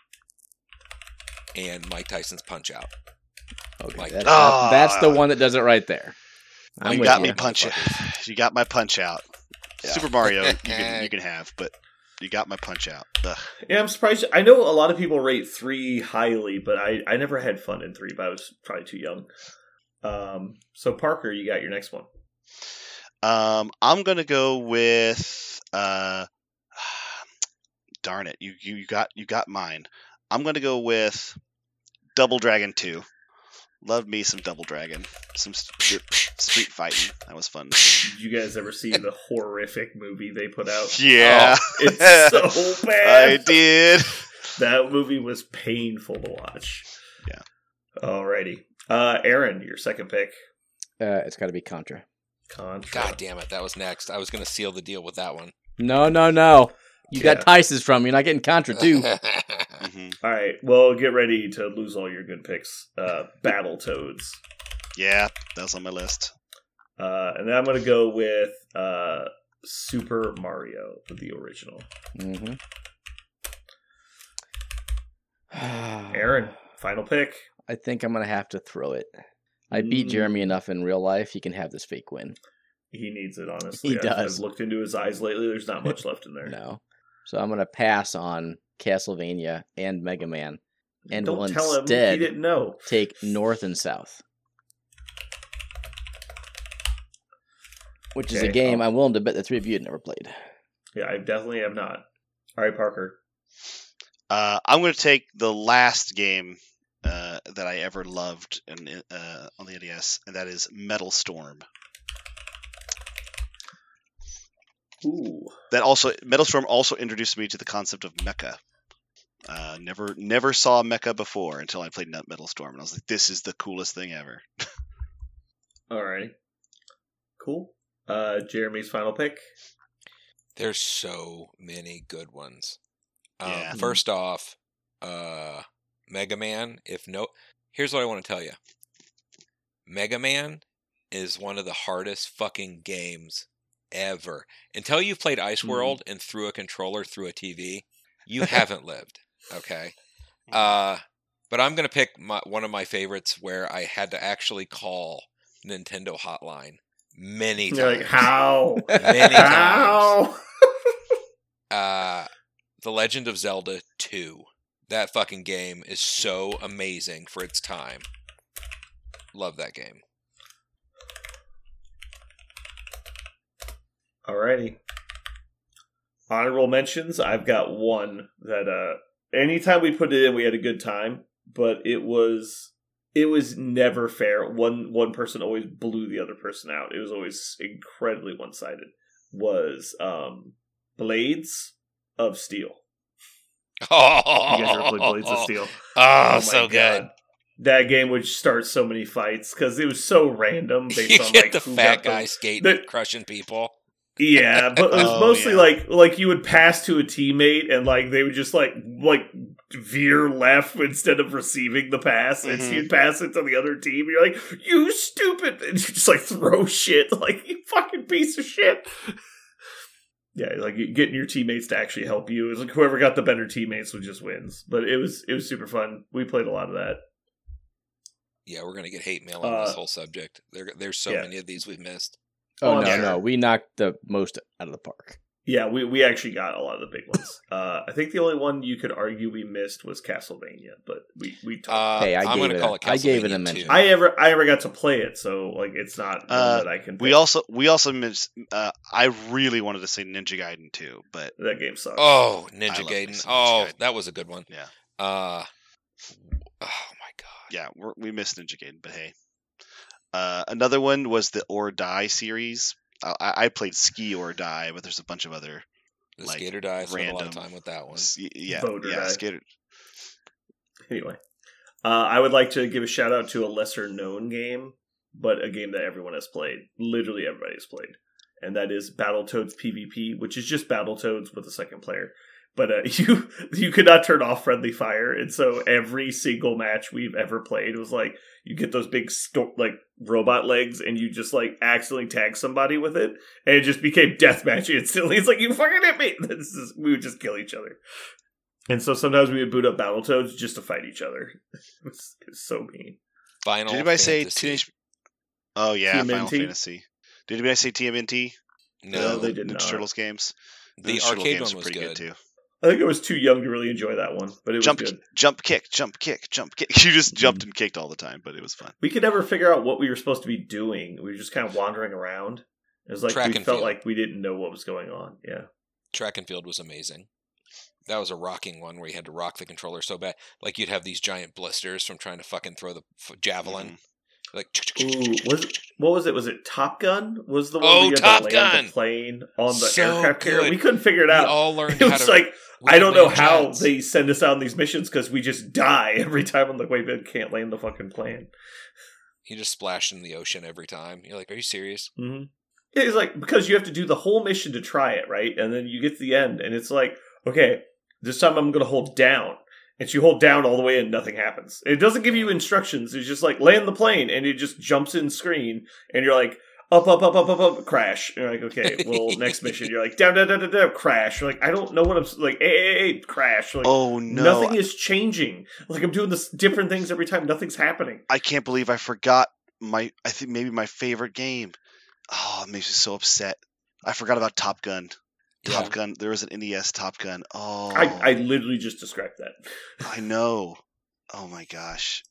and Mike Tyson's Punch Out. okay, Like- that- Ah. that- that's the one that does it right there. I'm you with got you. me punch out. You got my punch out. Yeah. Super Mario, you can you can have, but you got my punch out. Ugh. Yeah, I'm surprised. I know a lot of people rate three highly, but I, I never had fun in three, but I was probably too young. Um, so Parker, you got your next one. Um, I'm gonna go with uh, darn it, you you got you got mine. I'm gonna go with Double Dragon two. Loved me some Double Dragon, some st- street fighting. That was fun. Did you guys ever see the horrific movie they put out? Yeah, It's so bad. I did. That movie was painful to watch. Yeah. Alrighty. Uh, Aaron, your second pick. Uh, it's got to be Contra. Contra. God damn it, that was next. I was going to seal the deal with that one. No, no, no. You Yeah. got Tyson's from. You're not getting Contra too. hmm All right. Well, get ready to lose all your good picks. Uh, Battletoads. Yeah, that was on my list. Uh, and then I'm going to go with uh, Super Mario, the original. Mm-hmm. Aaron, final pick. I think I'm gonna have to throw it. I beat Mm. Jeremy enough in real life. He can have this fake win. He needs it, honestly. He I've- does. I've looked into his eyes lately. There's not much left in there. No, so I'm gonna pass on Castlevania and Mega Man, and Don't will tell him instead he didn't know. take North and South, which is a Okay, game I'll- I'm willing to bet the three of you had never played. Yeah, I definitely have not. All right, Parker. Uh, I'm going to take the last game uh, that I ever loved in, uh, on the N E S, and that is Metal Storm. Ooh. That also Metal Storm also introduced me to the concept of mecha. Uh, never never saw mecha before until I played Metal Storm, and I was like, "This is the coolest thing ever." All right. Cool. Uh, Jeremy's final pick. There's so many good ones. Um, Yeah. First off, uh, Mega Man. If no, here's what I want to tell you. Mega Man is one of the hardest fucking games ever. Until you've played Ice Mhm. World and threw a controller through a T V, you haven't lived. Okay. Uh, but I'm gonna pick my, one of my favorites where I had to actually call Nintendo Hotline many You're times. like, how? Many times. How? Uh, The Legend of Zelda two. That fucking game is so amazing for its time. Love that game. Alrighty. Honorable mentions. I've got one that uh anytime we put it in we had a good time, but it was it was never fair. One one person always blew the other person out. It was always incredibly one-sided. Was um Blades of Steel. Oh, You guys ever played Blades of Steel? Oh, my so God. good. That game would start so many fights because it was so random based You on get like the who fat got the- guy skating, the- crushing people. Yeah, but it was Oh, mostly yeah. like like you would pass to a teammate and like they would just like like veer left instead of receiving the pass, and so Mhm. you'd pass it to the other team. And you're like, you stupid, and you just like throw shit, like you fucking piece of shit. Yeah, like getting your teammates to actually help you. It was like whoever got the better teammates would just wins. But it was it was super fun. We played a lot of that. Yeah, we're gonna get hate mail on Uh, this whole subject. There, there's so yeah. many of these we've missed. Oh, Oh, no, sure. no. We knocked the most out of the park. Yeah, we, we actually got a lot of the big ones. uh, I think the only one you could argue we missed was Castlevania, but we we talked. Uh, Hey, I I'm gave gonna it call a- it I gave it a Castlevania mention. two. I ever I ever got to play it, so like it's not Uh, one that I can. We pick. also we also missed. Uh, I really wanted to say Ninja Gaiden too, but that game sucks. Oh, I Ninja love Gaiden. me some Ninja Oh, Gaiden. that was a good one. yeah, Uh, oh my god. yeah, we're, we missed Ninja Gaiden, but hey. Uh, another one was the Or Die series. I, I I played Ski or Die, but there's a bunch of other. The Like, Skater Die. I spent a lot of random time with that one. s- y- Yeah, Vote or yeah, Die. Skater. Anyway, uh, I would like to give a shout out to a lesser known game, but a game that everyone has played. Literally everybody has played, and that is Battletoads PvP, which is just Battletoads with a second player. But uh, you you could not turn off friendly fire, and so every single match we've ever played was like you get those big sto- like robot legs, and you just like accidentally tag somebody with it, and it just became deathmatch instantly. It's like you fucking hit me. This is, we would just kill each other, and so sometimes we would boot up Battletoads just to fight each other. It was, it was so mean. Final Did anybody say Fantasy. Teenage? Oh yeah, T M N T? Final Fantasy. Did anybody say T M N T? No, they did Ninja not. Turtles games. the Ninja Turtle arcade games one are was pretty good. too. I think I was too young to really enjoy that one, but it was Jump, good. jump, kick, jump, kick, jump, kick. You just jumped and kicked all the time, but it was fun. We could never figure out what we were supposed to be doing. We were just kind of wandering around. It was like Track we and felt field. like we didn't know what was going on. Yeah. Track and field was amazing. That was a rocking one where you had to rock the controller so bad. Like you'd have these giant blisters from trying to fucking throw the f- javelin. Mhm. Like, Ooh, was it, what was it? Was it Top Gun? Was the one Oh, where you had Top to land Gun! the plane on the So aircraft carrier? good. We couldn't figure it we out. all learned It how was to. like we I could don't know land how jets. they send us out on these missions because we just die every time on the way we can't land the fucking plane. You just splash in the ocean every time. You're like, are you serious? Mm-hmm. It's like because you have to do the whole mission to try it, right? And then you get to the end, and it's like, okay, this time I'm going to hold down, and you hold down all the way, and nothing happens. It doesn't give you instructions. It's just like land the plane, and it just jumps in screen, and you're like up, up, up, up, up, up, crash. And you're like, okay, well, next mission, you're like down, down, down, down, down, crash. You're like, I don't know what I'm s- like. Hey, hey, hey, crash. Like, Oh no! nothing is changing. Like I'm doing this different things every time. Nothing's happening. I can't believe I forgot my. I think maybe my favorite game. Oh, it makes me so upset. I forgot about Top Gun. Top Yeah. Gun. There was an N E S Top Gun. Oh, I, I literally just described that. I know. Oh my gosh.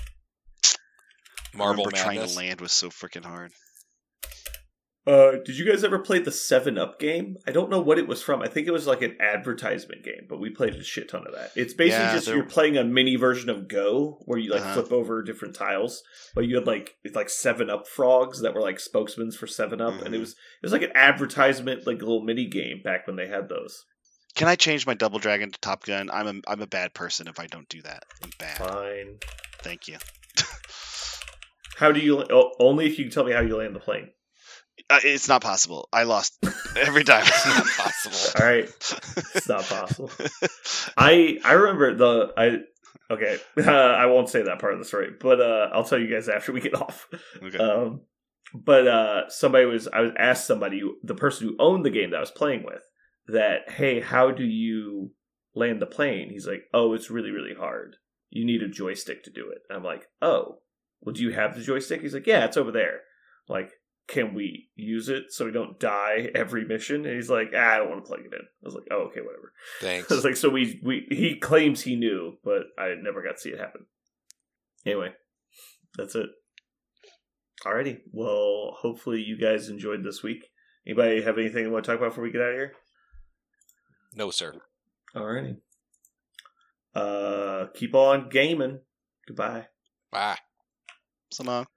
I Marble remember trying Madness. to land was so freaking hard. Uh, did you guys ever play the seven up game? I don't know what it was from. I think it was like an advertisement game, but we played a shit ton of that. It's basically Yeah, just there- you're playing a mini version of Go where you like Uh-huh. flip over different tiles, but you had like it's like seven up frogs that were like spokesmen for seven up, and it Mhm. was it was like an advertisement like little mini game back when they had those. Can I change my Double Dragon to Top Gun? I'm a I'm a bad person if I don't do that. I'm bad. Fine. Thank you. How do you? Oh, only if you can tell me how you land the plane. Uh, it's not possible. I lost every time. It's not possible. All right, it's not possible. I I remember the I okay uh, I won't say that part of the story, but uh, I'll tell you guys after we get off. Okay. Um, but uh, somebody was I was asked somebody the person who owned the game that I was playing with that hey how do you land the plane? He's like oh it's really really hard. You need a joystick to do it. I'm like oh well do you have the joystick? He's like yeah it's over there. like, can we use it so we don't die every mission? And he's like, ah, I don't want to plug it in. I was like, oh, okay, whatever. Thanks. I was like, so we, we he claims he knew, but I never got to see it happen. Anyway, that's it. Alrighty. Well, hopefully you guys enjoyed this week. Anybody have anything they want to talk about before we get out of here? No, sir. Alrighty. Uh, keep on gaming. Goodbye. Bye. So long.